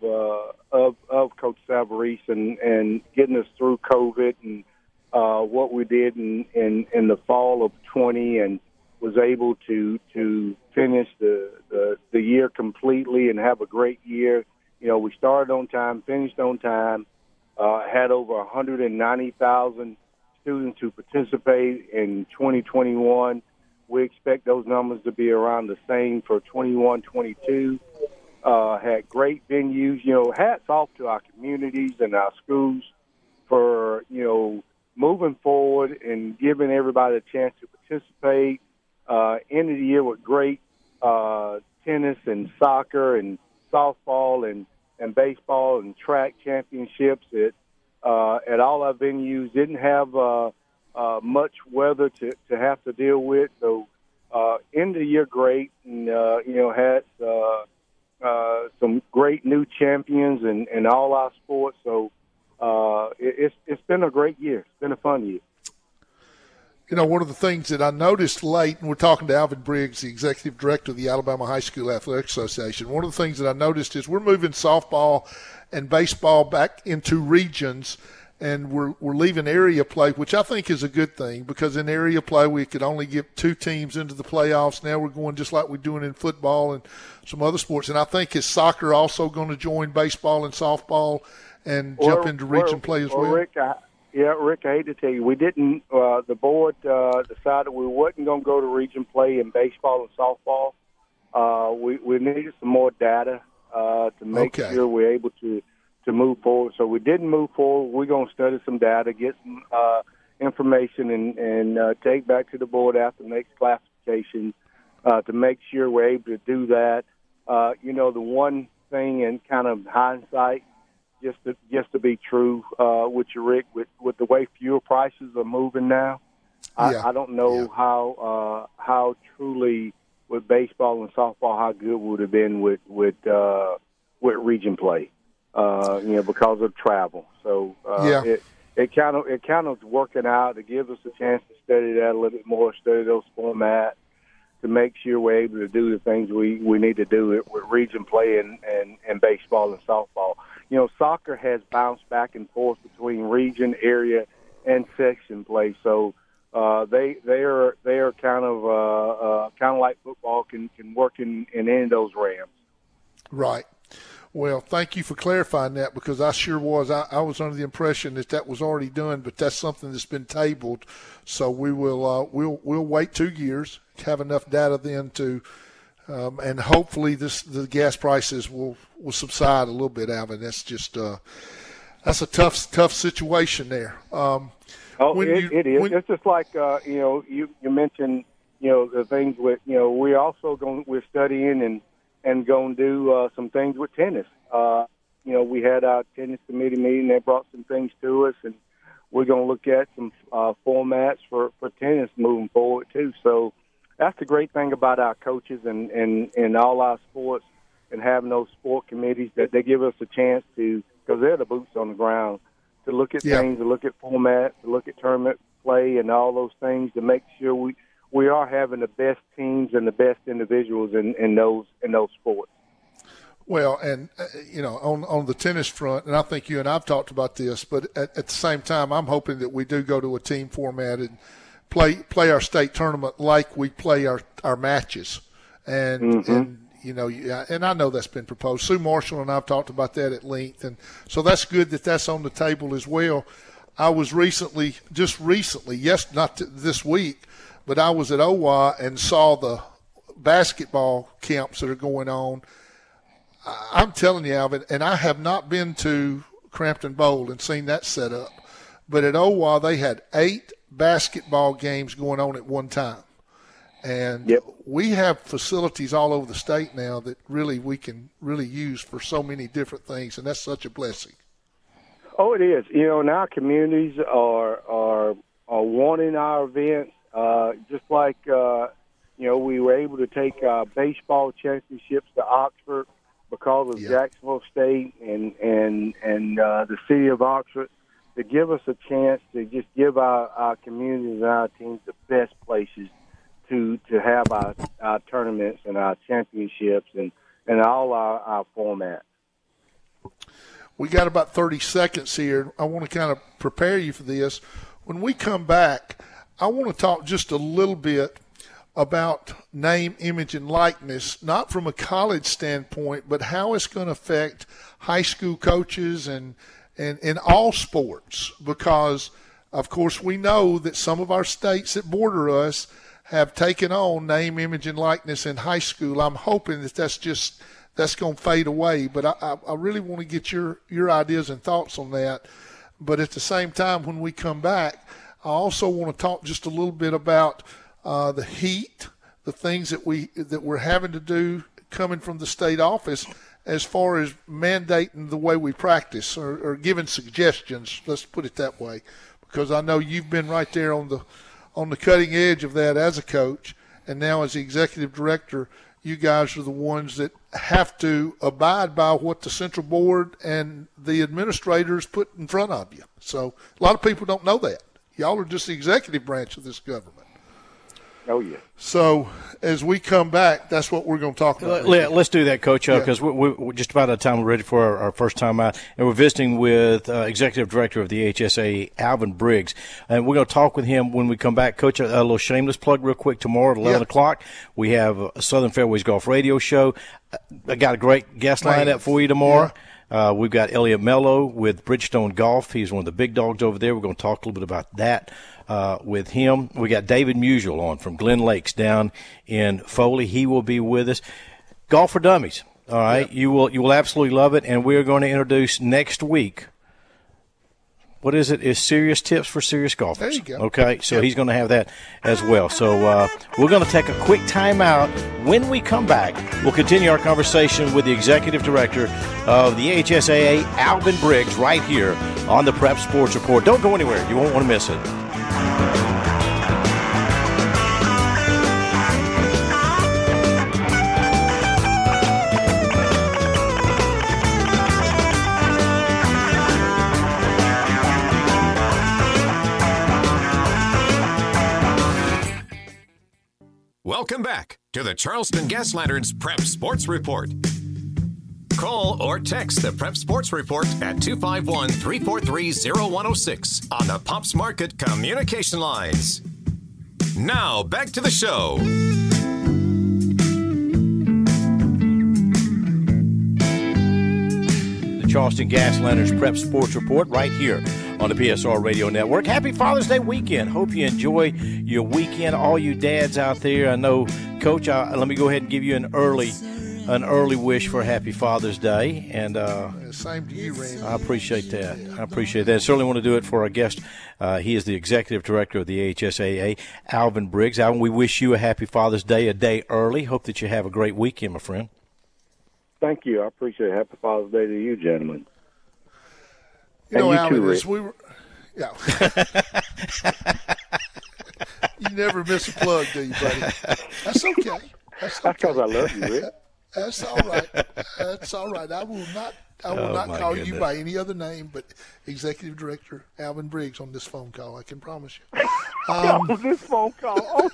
of Coach Savarese and getting us through COVID and what we did in the fall of 20 and was able to finish the year completely and have a great year. We started on time, finished on time, had over 190,000 students who participate in 2021. We expect those numbers to be around the same for 21-22. Had great venues. Hats off to our communities and our schools for, moving forward and giving everybody a chance to participate. End of the year with great tennis and soccer and softball and baseball and track championships at all our venues. Didn't have much weather to have to deal with. So end of the year great and, had some great new champions in all our sports. So it's been a great year. It's been a fun year. One of the things that I noticed late, and we're talking to Alvin Briggs, the executive director of the Alabama High School Athletic Association, one of the things that I noticed is we're moving softball and baseball back into regions, and we're leaving area play, which I think is a good thing because in area play we could only get 2 teams into the playoffs. Now we're going just like we're doing in football and some other sports. And I think is soccer also going to join baseball and softball and jump into region play as well? Rick, I hate to tell you, we didn't. The board decided we wasn't going to go to region play in baseball and softball. We needed some more data to make sure we're able to move forward. So we didn't move forward. We're going to study some data, get some information, and take back to the board after the next classification to make sure we're able to do that. The one thing in kind of hindsight, just to be true with you, Rick, with the way fuel prices are moving now, I don't know how truly with baseball and softball how good would have been with region play, because of travel. So it kind of working out to give us a chance to study that a little bit more, study those formats to make sure we're able to do the things we need to do with region play and baseball and softball. Soccer has bounced back and forth between region, area, and section play. So they are kind of like football can work in any of those realms. Right. Well, thank you for clarifying that because I sure was. I was under the impression that was already done, but that's something that's been tabled. So we will we'll wait 2 years, have enough data then to. And hopefully the gas prices will subside a little bit, Alvin. That's just that's a tough situation there. It is. It's just like you mentioned the things with we're studying and going to do some things with tennis. We had our tennis committee meeting. They brought some things to us, and we're going to look at some formats for tennis moving forward too. So. That's the great thing about our coaches and all our sports and having those sport committees that they give us a chance to, because they're the boots on the ground, to look at things, to look at formats, to look at tournament play and all those things to make sure we are having the best teams and the best individuals in those sports. Well, and, on the tennis front, and I think you and I have talked about this, but at the same time, I'm hoping that we do go to a team format and play our state tournament like we play our matches. And I know that's been proposed. Sue Marshall and I have talked about that at length. And so that's good that that's on the table as well. I was just recently, not this week, but I was at OWA and saw the basketball camps that are going on. I'm telling you, Alvin, and I have not been to Crampton Bowl and seen that set up, but at Owa they had 8 basketball games going on at one time. And we have facilities all over the state now that really we can really use for so many different things, and that's such a blessing. Oh, it is. You know, now communities are wanting our events, just like we were able to take baseball championships to Oxford because of Jacksonville State and the city of Oxford, to give us a chance to just give our communities and our teams the best places to have our tournaments and our championships and all our formats. We got about 30 seconds here. I want to kind of prepare you for this. When we come back, I want to talk just a little bit about name, image, and likeness, not from a college standpoint, but how it's going to affect high school coaches and in all sports. Because, of course, we know that some of our states that border us have taken on name, image, and likeness in high school. I'm hoping that that's going to fade away. But I really want to get your ideas and thoughts on that. But at the same time, when we come back, I also want to talk just a little bit about the heat, the things that we're having to do coming from the state office as far as mandating the way we practice or giving suggestions. Let's put it that way, because I know you've been right there on the cutting edge of that as a coach, and now as the executive director, you guys are the ones that have to abide by what the central board and the administrators put in front of you. So a lot of people don't know that. Y'all are just the executive branch of this government. Oh, yeah. So as we come back, that's what we're going to talk about. Let's do that, Coach, because we're just about out of time. We're ready for our first time out. And we're visiting with Executive Director of the HSA, Alvin Briggs. And we're going to talk with him when we come back. Coach, a little shameless plug real quick. Tomorrow at 11 o'clock, we have a Southern Fairways Golf Radio Show. I got a great guest lined up for you tomorrow. Yeah. We've got Elliot Mello with Bridgestone Golf. He's one of the big dogs over there. We're going to talk a little bit about that with him. We got David Musial on from Glen Lakes down in Foley. He will be with us. Golf for Dummies. All right. Yep. You will absolutely love it. And we're going to introduce next week. What is it? Is serious tips for serious golfers. There you go. Okay, so he's going to have that as well. So we're going to take a quick time out. When we come back, we'll continue our conversation with the Executive Director of the HSAA, Alvin Briggs, right here on the Prep Sports Report. Don't go anywhere. You won't want to miss it. Welcome back to the Charleston Gas Lanterns Prep Sports Report. Call or text the Prep Sports Report at 251-343-0106 on the Pops Market Communication Lines. Now, back to the show. The Charleston Gas Lanterns Prep Sports Report right here on the PSR Radio Network. Happy Father's Day weekend. Hope you enjoy your weekend, all you dads out there. I know, Coach, let me go ahead and give you an early wish for Happy Father's Day. And same to you, Randy. I appreciate that. I appreciate that. Certainly want to do it for our guest. He is the Executive Director of the HSAA, Alvin Briggs. Alvin, we wish you a Happy Father's Day a day early. Hope that you have a great weekend, my friend. Thank you. I appreciate it. Happy Father's Day to you, gentlemen. You know, Alvin, too, as we were, you never miss a plug, do you, buddy? That's okay. That's because I love you, Rick. That's all right. That's all right. I will not call you by any other name but Executive Director Alvin Briggs on this phone call. I can promise you. On this phone call.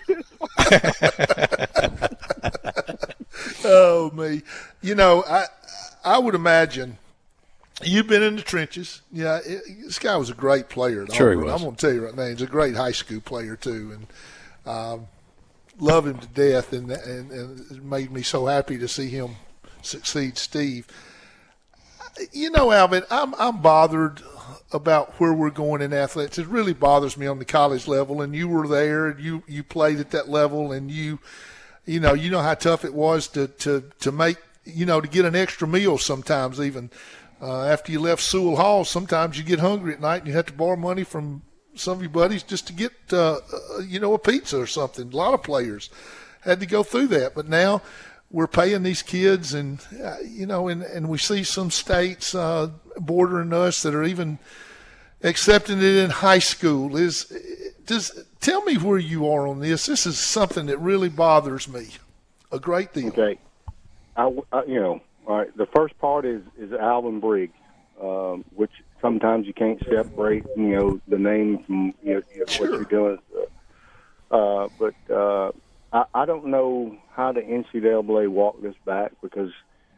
Oh, me. You know, I would imagine you've been in the trenches. Yeah, this guy was a great player. Sure he was. I'm going to tell you right now, he's a great high school player too, and love him to death. And it made me so happy to see him succeed Steve. You know, Alvin, I'm bothered about where we're going in athletics. It really bothers me on the college level. And you were there, and you played at that level, and you know how tough it was to make to get an extra meal sometimes even. After you left Sewell Hall, sometimes you get hungry at night and you have to borrow money from some of your buddies just to get, a pizza or something. A lot of players had to go through that. But now we're paying these kids and we see some states bordering us that are even accepting it in high school. Tell me where you are on this. This is something that really bothers me a great deal. Okay. All right, the first part is Alvin Briggs, which sometimes you can't separate, the name from Sure. what you're doing. But I don't know how the NCAA walked this back because,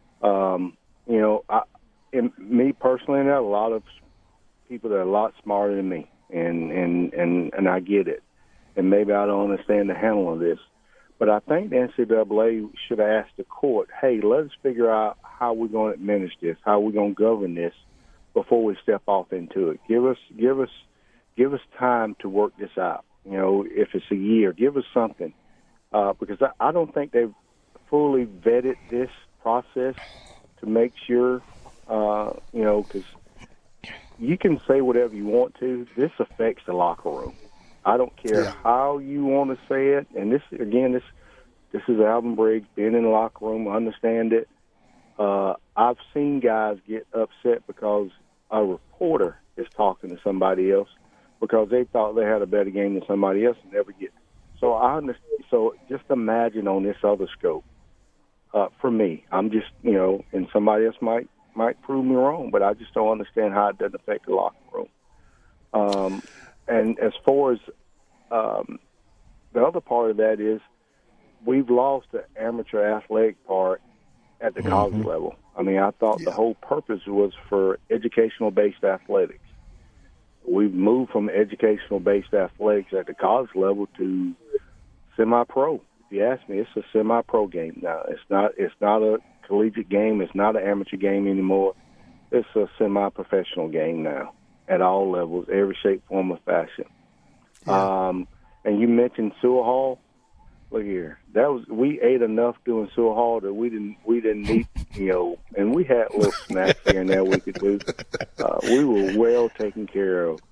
me personally, and there are a lot of people that are a lot smarter than me, and I get it, and maybe I don't understand the handle of this. But I think the NCAA should have asked the court, hey, let's figure out how we're going to administer this, how we're going to govern this before we step off into it. Give us time to work this out. If it's a year, give us something. Because I don't think they've fully vetted this process to make sure, because you can say whatever you want to. This affects the locker room. I don't care how you want to say it. And this is Alvin Briggs being in the locker room. I understand it. I've seen guys get upset because a reporter is talking to somebody else because they thought they had a better game than somebody else and never get. So I understand. So just imagine on this other scope. For me, I'm just and somebody else might prove me wrong, but I just don't understand how it doesn't affect the locker room. And as far as the other part of that is, we've lost the amateur athletic part at the college level. I mean, I thought the whole purpose was for educational-based athletics. We've moved from educational-based athletics at the college level to semi-pro. If you ask me, it's a semi-pro game now. It's not a collegiate game. It's not an amateur game anymore. It's a semi-professional game now at all levels, every shape, form, or fashion. Yeah. And you mentioned Sewell Hall. Look here, we ate enough doing Sewell Hall that we didn't need, and we had little snacks here and there we could do. We were well taken care of.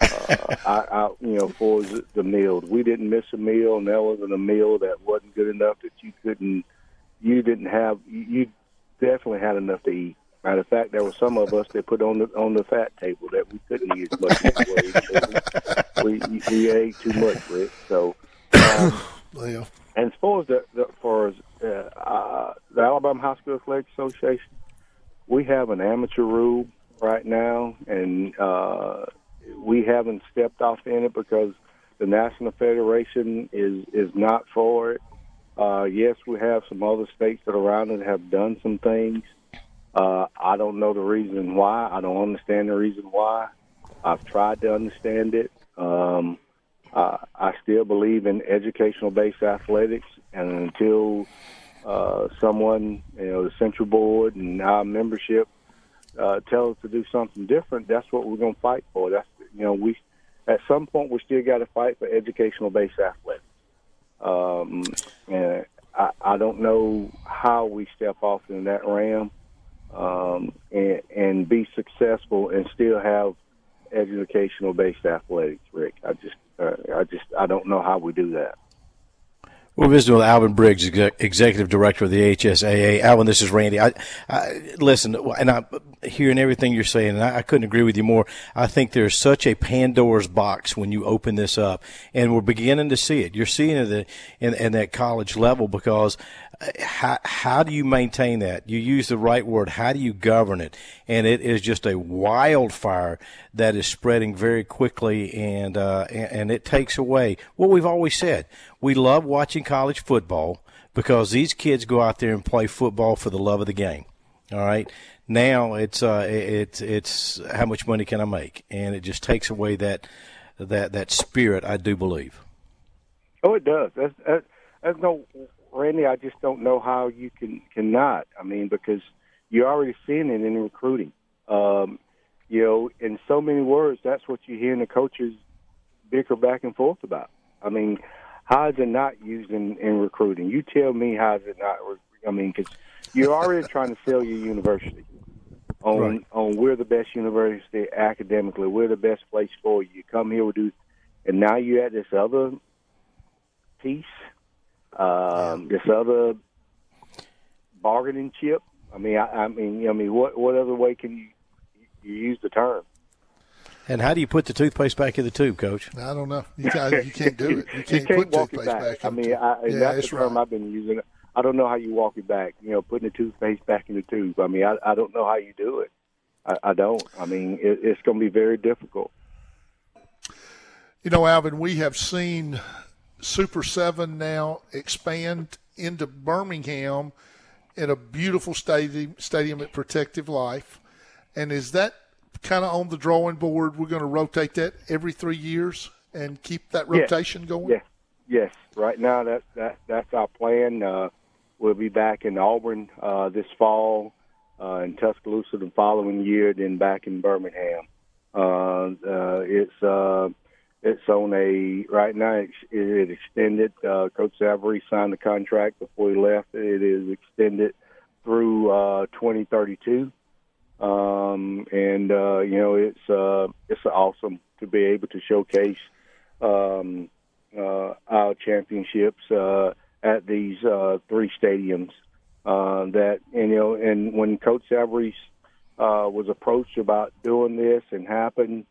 For the meals, we didn't miss a meal, and there wasn't a meal that wasn't good enough that you definitely had enough to eat. Matter of fact, there were some of us that put on the fat table that we couldn't eat as much as we ate too much, Rick. So, and as far as the Alabama High School Athletic Association, we have an amateur rule right now, and we haven't stepped off in it because the National Federation is not for it. Yes, we have some other states that are around it have done some things. I don't know the reason why. I don't understand the reason why. I've tried to understand it. I still believe in educational-based athletics, and until someone, the Central Board and our membership tell us to do something different, that's what we're going to fight for. That's we at some point we still got to fight for educational-based athletics. And I don't know how we step off in that realm and be successful and still have educational-based athletics, Rick. I don't know how we do that. We're visiting with Alvin Briggs, Executive Director of the HSAA. Alvin, this is Randy. I listen, and I'm hearing everything you're saying, and I couldn't agree with you more. I think there's such a Pandora's box when you open this up, and we're beginning to see it. You're seeing it in that college level because how do you maintain that? You use the right word. How do you govern it? And it is just a wildfire that is spreading very quickly, and it takes away what we've always said. We love watching college football because these kids go out there and play football for the love of the game. All right. Now it's how much money can I make, and it just takes away that spirit. I do believe. Oh, it does. That's no, Randy. I just don't know how you cannot. I mean, because you're already seeing it in recruiting. In so many words, that's what you hear the coaches bicker back and forth about. I mean, how is it not used in recruiting? You tell me how is it not? I mean, because you're already trying to sell your university on we're the best university academically, we're the best place for you. You come here, we do, and now you're at this other piece, this other bargaining chip. I mean, what other way can you use the term? And how do you put the toothpaste back in the tube, Coach? I don't know. You can't do it. You can't put walk toothpaste it back. back in the tube. That's the term I've been using. I don't know how you walk it back. Putting the toothpaste back in the tube. I mean, I don't know how you do it. I don't. I mean, it's going to be very difficult. Alvin, we have seen Super 7 now expand into Birmingham in a beautiful stadium at Protective Life. And is that kind of on the drawing board? We're going to rotate that every 3 years and keep that rotation going? Yes. Right now, that's our plan. We'll be back in Auburn this fall, in Tuscaloosa the following year, then back in Birmingham. It's on right now. It extended. Coach Savary signed the contract before he left. It is extended through 2032. It's awesome to be able to showcase our championships at these three stadiums. And when Coach Savary was approached about doing this and happened,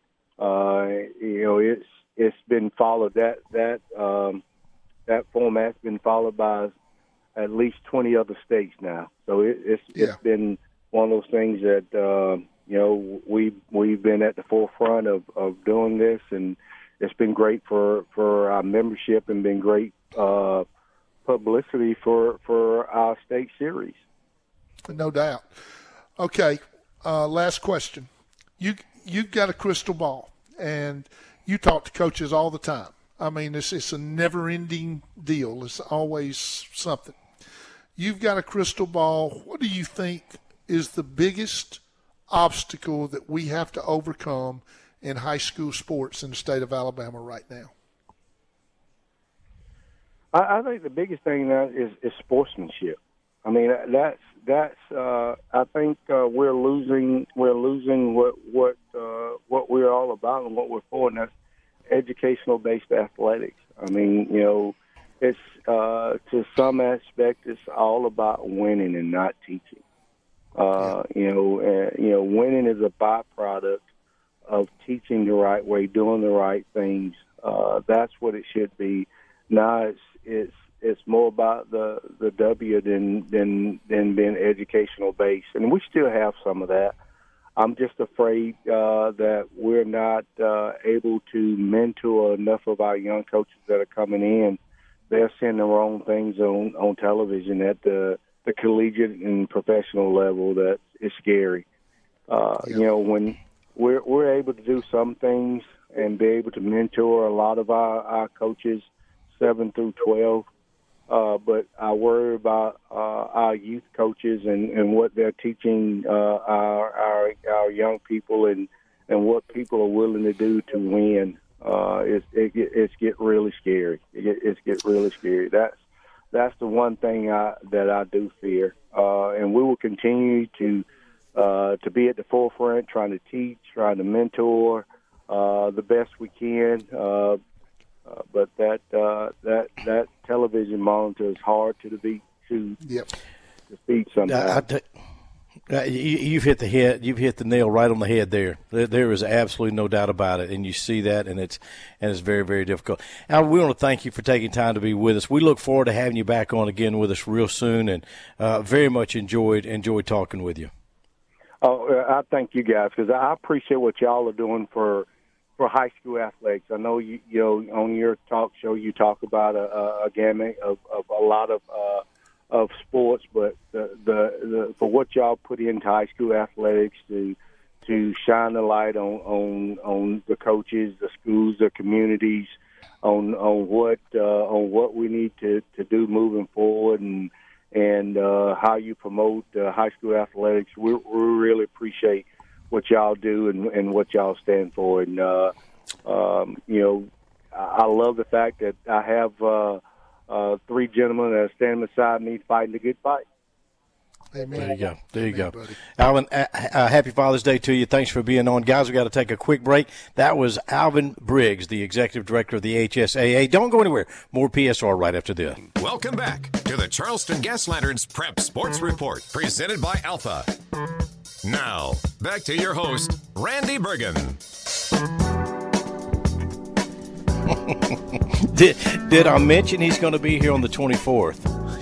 it's been followed. That format's been followed by at least 20 other states now. So it's been one of those things that we've been at the forefront of doing this, and it's been great for our membership and been great publicity for our state series. No doubt. Okay, last question. You've got a crystal ball, and you talk to coaches all the time. I mean, it's a never-ending deal. It's always something. You've got a crystal ball. What do you think is the biggest obstacle that we have to overcome in high school sports in the state of Alabama right now? I think the biggest thing now is sportsmanship. I mean, that's. I think we're losing what we're all about and what we're for, and that's educational-based athletics. I mean, it's to some aspect, it's all about winning and not teaching. Winning is a byproduct of teaching the right way, doing the right things. That's what it should be. Now it's more about the W than being educational based, and we still have some of that. I'm just afraid that we're not able to mentor enough of our young coaches that are coming in. They're seeing the wrong things on television at the collegiate and professional level. That is scary. When we're able to do some things and be able to mentor a lot of our coaches 7 through 12, but I worry about our youth coaches and what they're teaching our young people and what people are willing to do to win. It's get really scary. It's get really scary. That's the one thing that I do fear, and we will continue to be at the forefront, trying to teach, trying to mentor the best we can. But that television monitor is hard to defeat. Defeat sometimes. You've hit the head. You've hit the nail right on the head there. There is absolutely no doubt about it, and you see that, and it's very, very difficult. Al, we want to thank you for taking time to be with us. We look forward to having you back on again with us real soon, and very much enjoyed talking with you. Oh, I thank you guys because I appreciate what y'all are doing for high school athletics. I know you on your talk show you talk about a gamut of a lot of sports, but the for what y'all put into high school athletics to shine the light on the coaches, the schools, the communities, on what we need to do moving forward, and how you promote high school athletics. We really appreciate what y'all do and what y'all stand for. And, I love the fact that I have 3 gentlemen that are standing beside me fighting a good fight. Amen. There you go. There you Amen, go. buddy. Alvin, happy Father's Day to you. Thanks for being on. Guys, we got to take a quick break. That was Alvin Briggs, the executive director of the HSAA. Don't go anywhere. More PSR right after this. Welcome back to the Charleston Gas Lanterns Prep Sports Report, presented by Alpha. Now, back to your host, Randy Bergen. Did I mention he's going to be here on the 24th?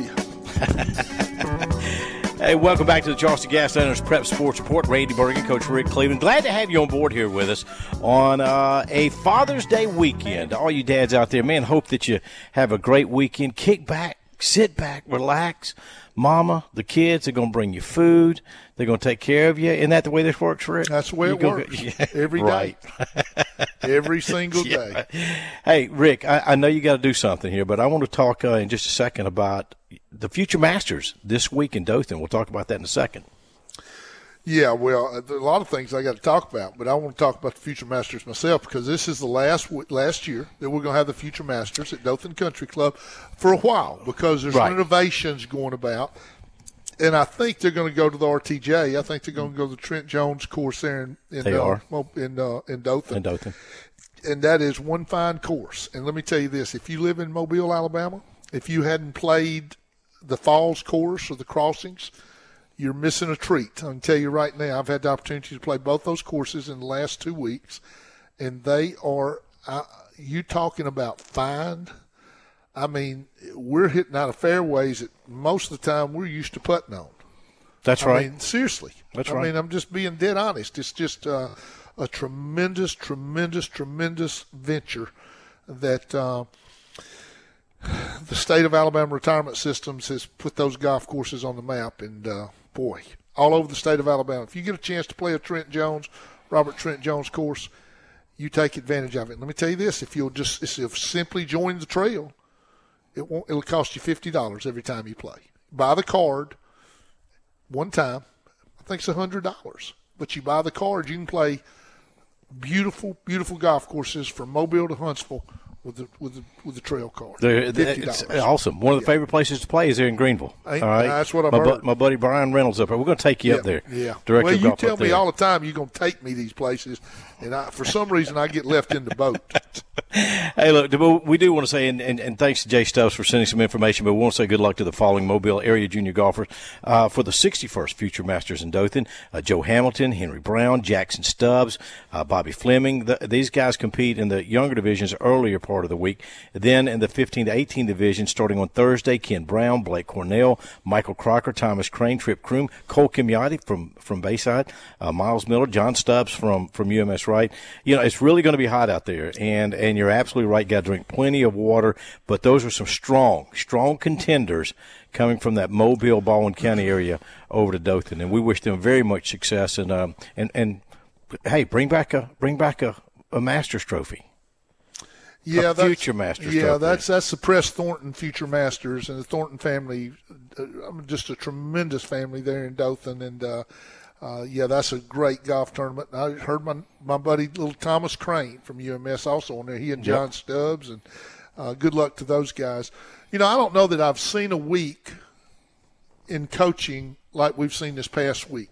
Hey, welcome back to the Charleston Gas Lanterns Prep Sports Report. Randy Bergen, Coach Rick Cleveland. Glad to have you on board here with us on a Father's Day weekend. All you dads out there, man, hope that you have a great weekend. Kick back, sit back, relax. Mama, the kids are going to bring you food. They're going to take care of you. Isn't that the way this works, Rick? That's the way it works. Every day. Right. Every single day. Hey, Rick, I know you got to do something here, but I want to talk in just a second about the Future Masters this week in Dothan. We'll talk about that in a second. Yeah, well, there are a lot of things I got to talk about, but I want to talk about the Future Masters myself because this is the last year that we're going to have the Future Masters at Dothan Country Club for a while because there's renovations going about. And I think they're going to go to the RTJ. I think they're going to go to the Trent Jones course there in Dothan. In Dothan. And that is one fine course. And let me tell you this, if you live in Mobile, Alabama, if you hadn't played the Falls course or the Crossings, you're missing a treat. I can tell you right now, I've had the opportunity to play both those courses in the last 2 weeks, and they are you talking about fine. I mean, we're hitting out of fairways that most of the time we're used to putting on. That's right. I mean, seriously. That's right. right. I mean, I'm just being dead honest. It's just a tremendous, tremendous, tremendous venture that the state of Alabama Retirement Systems has put those golf courses on the map. And, boy, all over the state of Alabama. If you get a chance to play a Robert Trent Jones course, you take advantage of it. Let me tell you this, if you'll simply join the trail, it'll cost you $50 every time you play. Buy the card one time, I think it's $100. But you buy the card, you can play beautiful, beautiful golf courses from Mobile to Huntsville with the trail card. It's awesome. One of the favorite places to play is there in Greenville. All right, that's what I've heard. My buddy Brian Reynolds up there. We're going to take you up there. Yeah. Director Well, you golf tell up me there. all the time you're going to take me these places, and for some reason I get left in the boat. Hey, look, we do want to say, and thanks to Jay Stubbs for sending some information, but we want to say good luck to the following Mobile area junior golfers for the 61st Future Masters in Dothan. Joe Hamilton, Henry Brown, Jackson Stubbs, Bobby Fleming. These guys compete in the younger divisions earlier part of the week. Then in the 15 to 18 division, starting on Thursday, Ken Brown, Blake Cornell, Michael Crocker, Thomas Crane, Trip Kroom, Cole Kimyati from Bayside, Miles Miller, John Stubbs from UMS Wright. You know, it's really going to be hot out there, and you're absolutely right. Got to drink plenty of water, but those are some strong contenders coming from that Mobile, Baldwin County area over to Dothan, and we wish them very much success. And hey, bring back a Masters trophy. Yeah, Future Masters. Yeah, trophy. that's the Press Thornton Future Masters, and the Thornton family. Just a tremendous family there in Dothan, and yeah, that's a great golf tournament. I heard my buddy little Thomas Crane from UMS also on there. He and John Stubbs, and good luck to those guys. You know, I don't know that I've seen a week in coaching like we've seen this past week.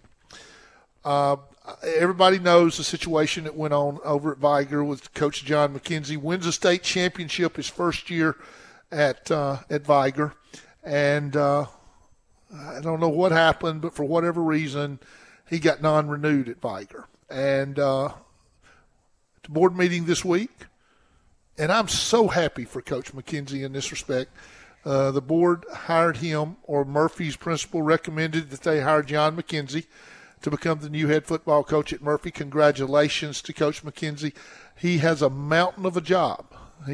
Everybody knows the situation that went on over at Viger with Coach John McKenzie. Wins a state championship his first year at Viger. And I don't know what happened, but for whatever reason, he got non-renewed at Viger. And the board meeting this week, and I'm so happy for Coach McKenzie in this respect. The board hired him, or Murphy's principal recommended that they hire John McKenzie to become the new head football coach at Murphy. Congratulations to Coach McKenzie. He has a mountain of a job.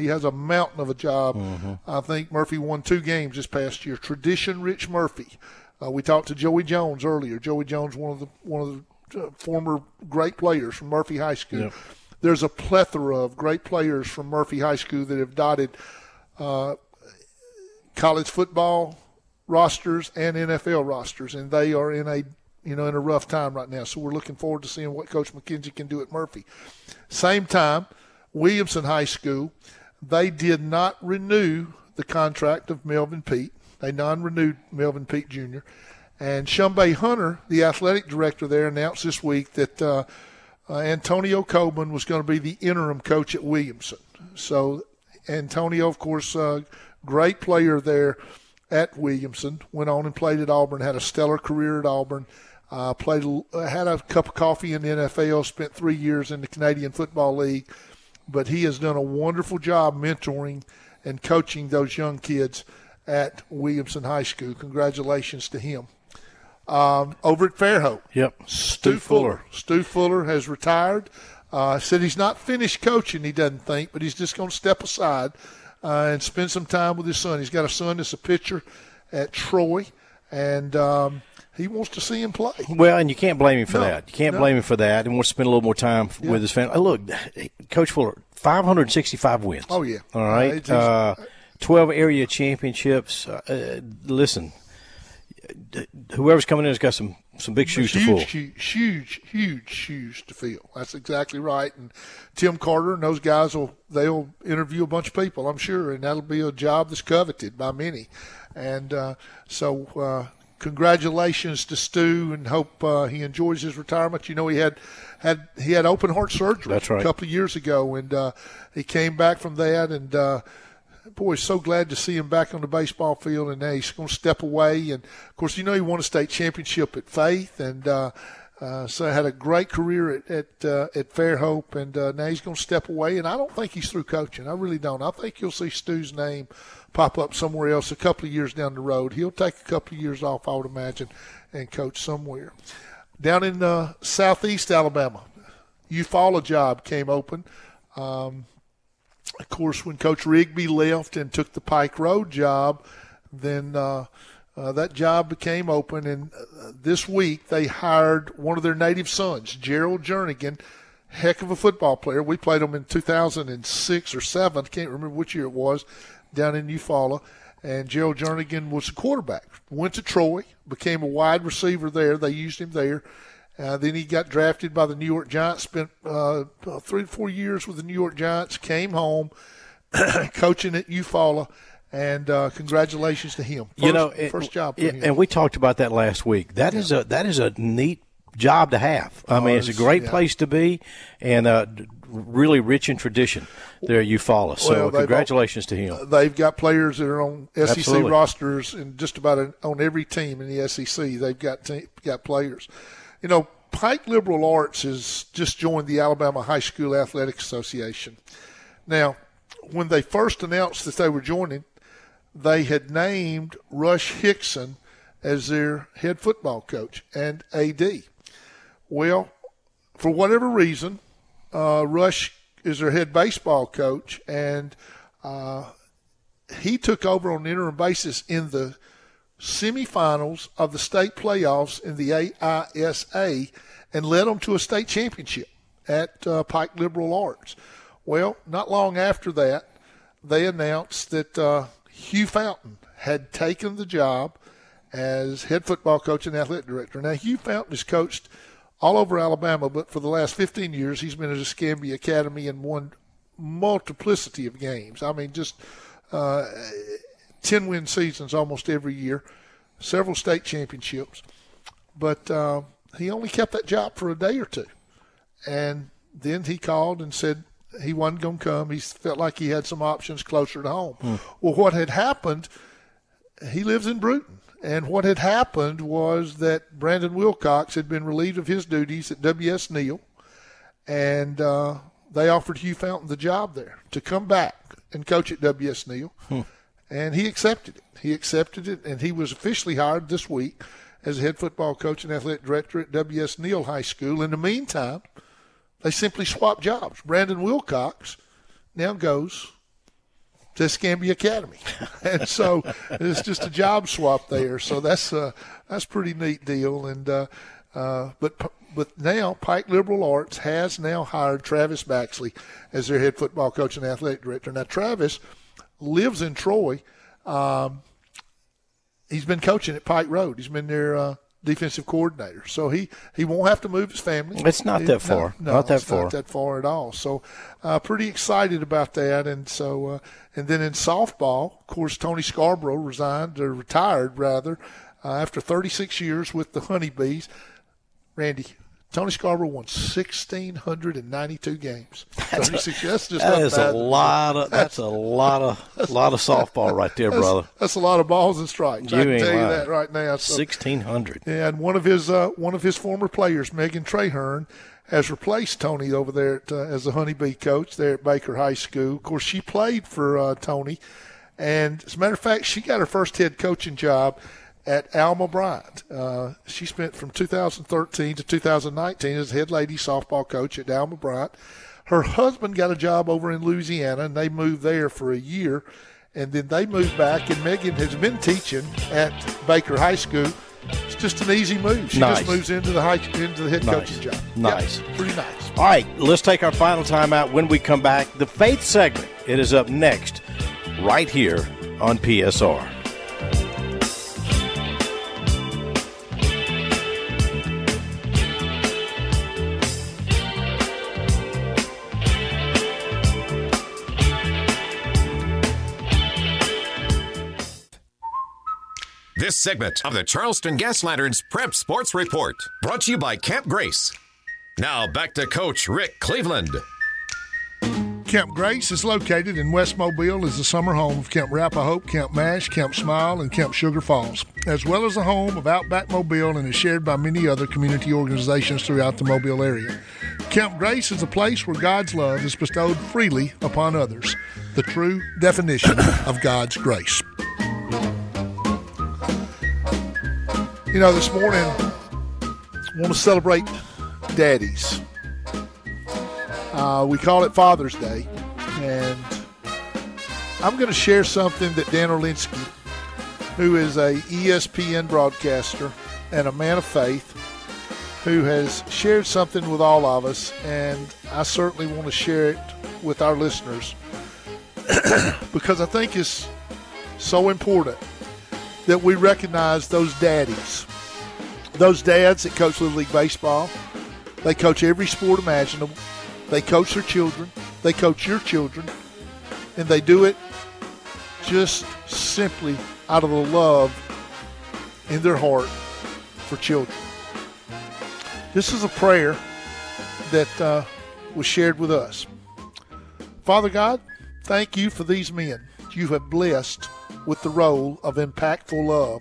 Mm-hmm. I think Murphy won 2 games this past year. Tradition-rich Murphy. We talked to Joey Jones earlier. Joey Jones, one of the former great players from Murphy High School. Yep. There's a plethora of great players from Murphy High School that have dotted college football rosters and NFL rosters, and they are in a rough time right now. So we're looking forward to seeing what Coach McKenzie can do at Murphy. Same time, Williamson High School, they did not renew the contract of Melvin Pete. They non-renewed Melvin Pete Jr., And Shumbay Hunter, the athletic director there, announced this week that Antonio Coleman was going to be the interim coach at Williamson. So Antonio, of course, great player there at Williamson, went on and played at Auburn, had a stellar career at Auburn, had a cup of coffee in the NFL, spent 3 years in the Canadian Football League. But he has done a wonderful job mentoring and coaching those young kids at Williamson High School. Congratulations to him. Over at Fairhope, Stu Fuller. Stu Fuller has retired. Said he's not finished coaching, he doesn't think, but he's just going to step aside and spend some time with his son. He's got a son that's a pitcher at Troy, and he wants to see him play. Well, and you can't blame him for that. You can't blame him for that, and wants to spend a little more time with his family. Look, Coach Fuller, 565 wins. Oh, yeah. All right. 12 area championships. Listen, whoever's coming in has got some big shoes to fill. Huge shoes to fill. That's exactly right. And Tim Carter and those guys they'll interview a bunch of people, I'm sure, and that'll be a job that's coveted by many. And so congratulations to Stu, and hope he enjoys his retirement. You know, he had open heart surgery a couple of years ago, and he came back from that, and boy, so glad to see him back on the baseball field, and now he's going to step away. And, of course, you know he won a state championship at Faith, and so had a great career at Fairhope, and now he's going to step away. And I don't think he's through coaching. I really don't. I think you'll see Stu's name pop up somewhere else a couple of years down the road. He'll take a couple of years off, I would imagine, and coach somewhere. Down in southeast Alabama, Eufaula job came open. Of course, when Coach Rigby left and took the Pike Road job, then that job became open. And this week they hired one of their native sons, Gerald Jernigan, heck of a football player. We played him in 2006 or 7, I can't remember which year it was, down in Eufaula. And Gerald Jernigan was a quarterback. Went to Troy, became a wide receiver there. They used him there. Then he got drafted by the New York Giants, spent 3 to 4 years with the New York Giants, came home, coaching at Eufaula, and congratulations to him. First job for him. And we talked about that last week. That is a neat job to have. I mean, it's a great place to be, and really rich in tradition there at Eufaula. So congratulations to him. They've got players that are on SEC rosters, and just about on every team in the SEC. They've got players. You know, Pike Liberal Arts has just joined the Alabama High School Athletic Association. Now, when they first announced that they were joining, they had named Rush Hickson as their head football coach and AD. Well, for whatever reason, Rush is their head baseball coach, and he took over on an interim basis in the semifinals of the state playoffs in the AISA and led them to a state championship at Pike Liberal Arts. Well, not long after that, they announced that Hugh Fountain had taken the job as head football coach and athletic director. Now, Hugh Fountain has coached all over Alabama, but for the last 15 years, he's been at Escambia Academy and won multiplicity of games. I mean, just 10-win seasons almost every year, several state championships. But he only kept that job for a day or two. And then he called and said he wasn't going to come. He felt like he had some options closer to home. Well, what had happened, he lives in Bruton. And what had happened was that Brandon Wilcox had been relieved of his duties at W.S. Neal, and they offered Hugh Fountain the job there to come back and coach at W.S. Neal. And he accepted it. And he was officially hired this week as a head football coach and athletic director at W.S. Neal High School. In the meantime, they simply swapped jobs. Brandon Wilcox now goes to Escambia Academy. And so it's just a job swap there. So that's a pretty neat deal. And but now Pike Liberal Arts has now hired Travis Baxley as their head football coach and athletic director. Now, Travis lives in Troy. He's been coaching at Pike Road. He's been their defensive coordinator. So he won't have to move his family. It's not that far. No, not that it's far. Not that far at all. So pretty excited about that. And so and then in softball, of course, Tony Scarborough retired rather. after 36 years with the Honeybees. Randy, Tony Scarborough won 1,692 games. 36 years. That's just That not is bad. that's a lot of softball right there, brother. That's a lot of balls and strikes. I can ain't tell you lying. that right now. So, 1,600. yeah, and one of his former players, Megan Traherne, has replaced Tony over there as the Honeybee coach there at Baker High School. Of course, she played for Tony, and as a matter of fact, she got her first head coaching job at Alma Bryant. She spent from 2013 to 2019 as head lady softball coach at Alma Bryant. Her husband got a job over in Louisiana, and they moved there for a year, and then they moved back, and Megan has been teaching at Baker High School. It's just an easy move. She Nice. just moves into the head coaching job. Nice. Yeah, pretty nice. All right, let's take our final time out. When we come back, the faith segment. It is up next right here on PSR. This segment of the Charleston Gas Lanterns Prep Sports Report brought to you by Camp Grace. Now back to Coach Rick Cleveland. Camp Grace is located in West Mobile, is the summer home of Camp Rappahope, Camp MASH, Camp Smile, and Camp Sugar Falls, as well as the home of Outback Mobile and is shared by many other community organizations throughout the Mobile area. Camp Grace is a place where God's love is bestowed freely upon others, the true definition of God's grace. You know, this morning, I want to celebrate daddies. We call it Father's Day, and I'm going to share something that Dan Orlinsky, who is a ESPN broadcaster and a man of faith, who has shared something with all of us, and I certainly want to share it with our listeners because I think it's so important that we recognize those daddies, those dads that coach Little League Baseball. They coach every sport imaginable. They coach their children. They coach your children. And they do it just simply out of the love in their heart for children. This is a prayer that was shared with us. Father God, thank you for these men you have blessed with the role of impactful love.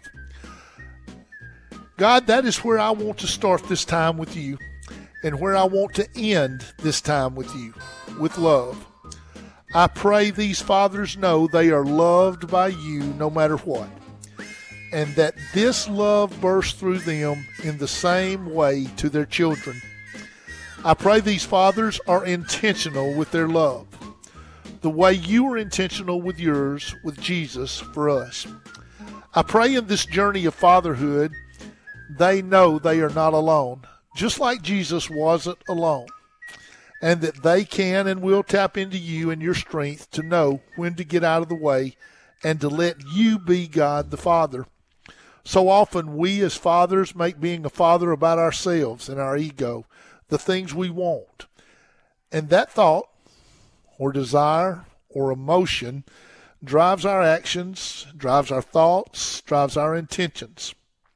God, that is where I want to start this time with you and where I want to end this time with you, with love. I pray these fathers know they are loved by you no matter what, and that this love bursts through them in the same way to their children. I pray these fathers are intentional with their love, the way you were intentional with yours, with Jesus, for us. I pray in this journey of fatherhood, they know they are not alone, just like Jesus wasn't alone, and that they can and will tap into you and your strength to know when to get out of the way and to let you be God the Father. So often we as fathers make being a father about ourselves and our ego, the things we want. And that thought or desire or emotion drives our actions, drives our thoughts, drives our intentions.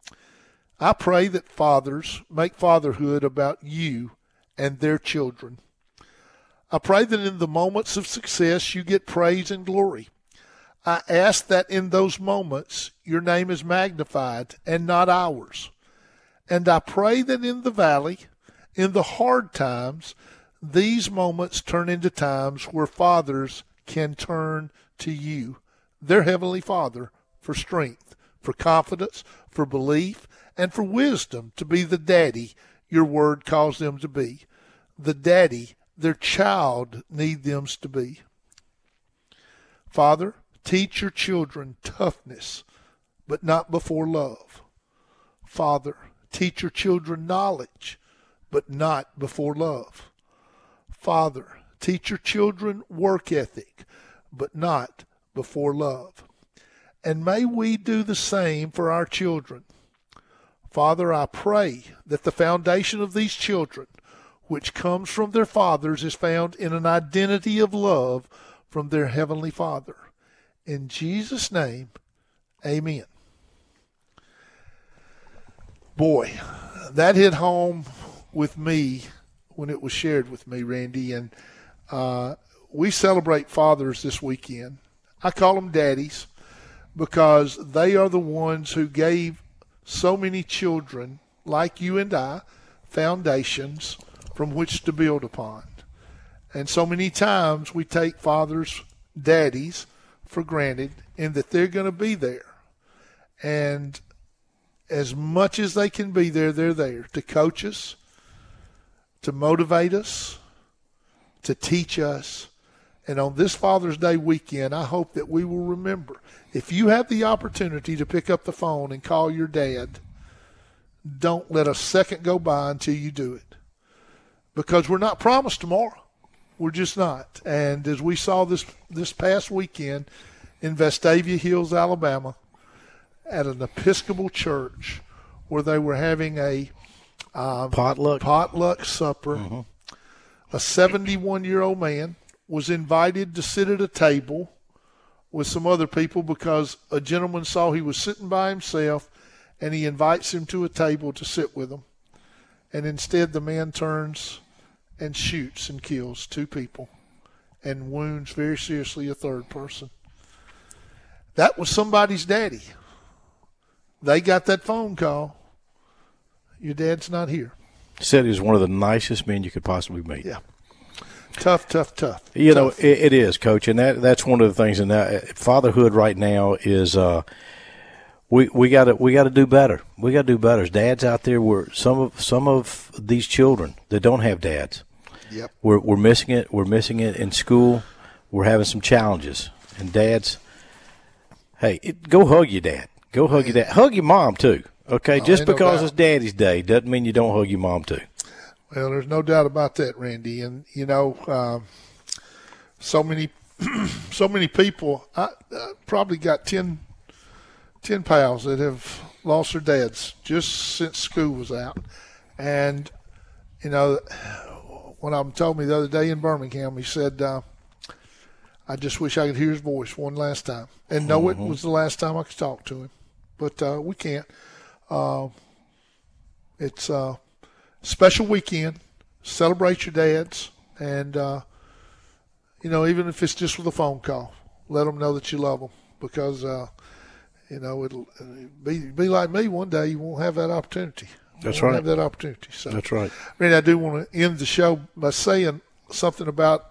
I pray that fathers make fatherhood about you and their children. I pray that in the moments of success you get praise and glory. I ask that in those moments your name is magnified and not ours. And I pray that in the valley, in the hard times, these moments turn into times where fathers can turn to you, their Heavenly Father, for strength, for confidence, for belief, and for wisdom to be the daddy your word calls them to be, the daddy their child needs them to be. Father, teach your children toughness, but not before love. Father, teach your children knowledge, but not before love. Father, teach your children work ethic, but not before love. And may we do the same for our children. Father, I pray that the foundation of these children, which comes from their fathers, is found in an identity of love from their Heavenly Father. In Jesus' name, amen. Boy, that hit home with me when it was shared with me, Randy. And we celebrate fathers this weekend. I call them daddies because they are the ones who gave so many children like you and I foundations from which to build upon. And so many times we take fathers, daddies, for granted in that they're going to be there. And as much as they can be there, they're there to coach us, to motivate us, to teach us. And on this Father's Day weekend, I hope that we will remember, if you have the opportunity to pick up the phone and call your dad, don't let a second go by until you do it. Because we're not promised tomorrow. We're just not. And as we saw this past weekend in Vestavia Hills, Alabama, at an Episcopal church where they were having a potluck supper, a 71-year-old man was invited to sit at a table with some other people because a gentleman saw he was sitting by himself, and he invites him to a table to sit with him. And instead the man turns and shoots and kills 2 people and wounds very seriously a 3rd person. That was somebody's daddy. They got that phone call. Your dad's not here. Said he was one of the nicest men you could possibly meet. Yeah. Tough. You know, it is, Coach, and that's one of the things. And fatherhood right now is we got to do better. We got to do better. There's dads out there where some of these children that don't have dads. Yep. We're missing it. We're missing it in school. We're having some challenges. And dads, hey, go hug your dad. Go hug your dad. Hug your mom too. Okay, just because it's Daddy's Day doesn't mean you don't hug your mom too. Well, there's no doubt about that, Randy. And you know, so many people. I probably got 10 pals that have lost their dads just since school was out. And you know, one of them told me the other day in Birmingham, he said, I just wish I could hear his voice one last time. And know it was the last time I could talk to him. But we can't. It's a special weekend. Celebrate your dads. And, you know, even if it's just with a phone call, let them know that you love them. Because, you know, it'll be like me one day. You won't have that opportunity. That's right. Have that opportunity. So, that's right. Randy, I do want to end the show by saying something about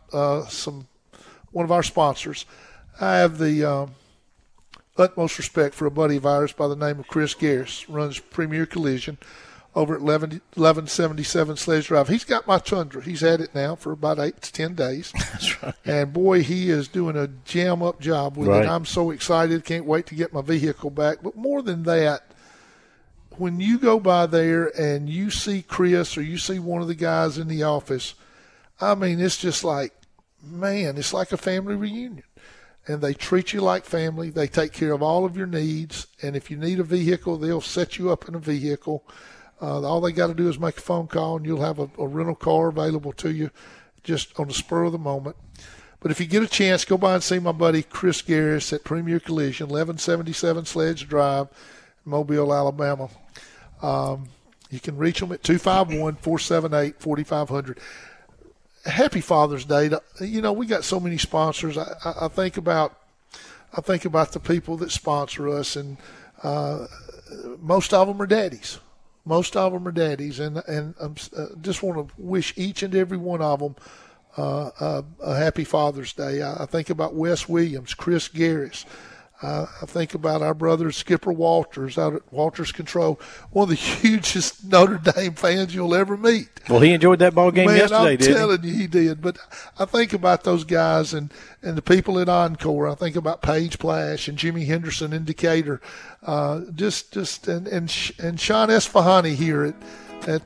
one of our sponsors. I have the utmost respect for a buddy of ours by the name of Chris Garris, runs Premier Collision over at 1177 Sledge Drive. He's got my Tundra. He's had it now for about 8 to 10 days. That's right. And, boy, he is doing a jam-up job with it. I'm so excited. Can't wait to get my vehicle back. But more than that, when you go by there and you see Chris or you see one of the guys in the office, I mean, it's just like, man, it's like a family reunion. And they treat you like family. They take care of all of your needs. And if you need a vehicle, they'll set you up in a vehicle. All they got to do is make a phone call, and you'll have a rental car available to you just on the spur of the moment. But if you get a chance, go by and see my buddy Chris Garris at Premier Collision, 1177 Sledge Drive, Mobile, Alabama. You can reach them at 251-478-4500. Happy Father's Day. You know, we got so many sponsors. I think about the people that sponsor us, and most of them are daddies. Most of them are daddies, and I just want to wish each and every one of them a happy Father's Day. I think about Wes Williams, Chris Garris. I think about our brother Skipper Walters out at Walters Control, one of the hugest Notre Dame fans you'll ever meet. Well, he enjoyed that ball game yesterday, didn't he? I'm telling you, he did. But I think about those guys and the people at Encore. I think about Paige Plash and Jimmy Henderson in Decatur, and Sean Esfahani here at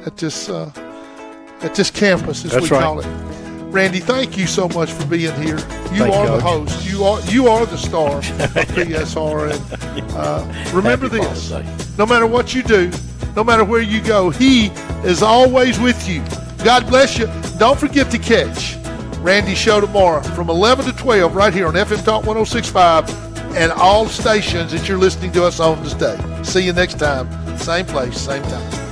this campus, as we call it. Randy, thank you so much for being here. You are the host. You are the star of PSR. And remember this: no matter what you do, no matter where you go, He is always with you. God bless you. Don't forget to catch Randy's show tomorrow from 11 to 12 right here on FM Talk 106.5 and all stations that you're listening to us on this day. See you next time. Same place, same time.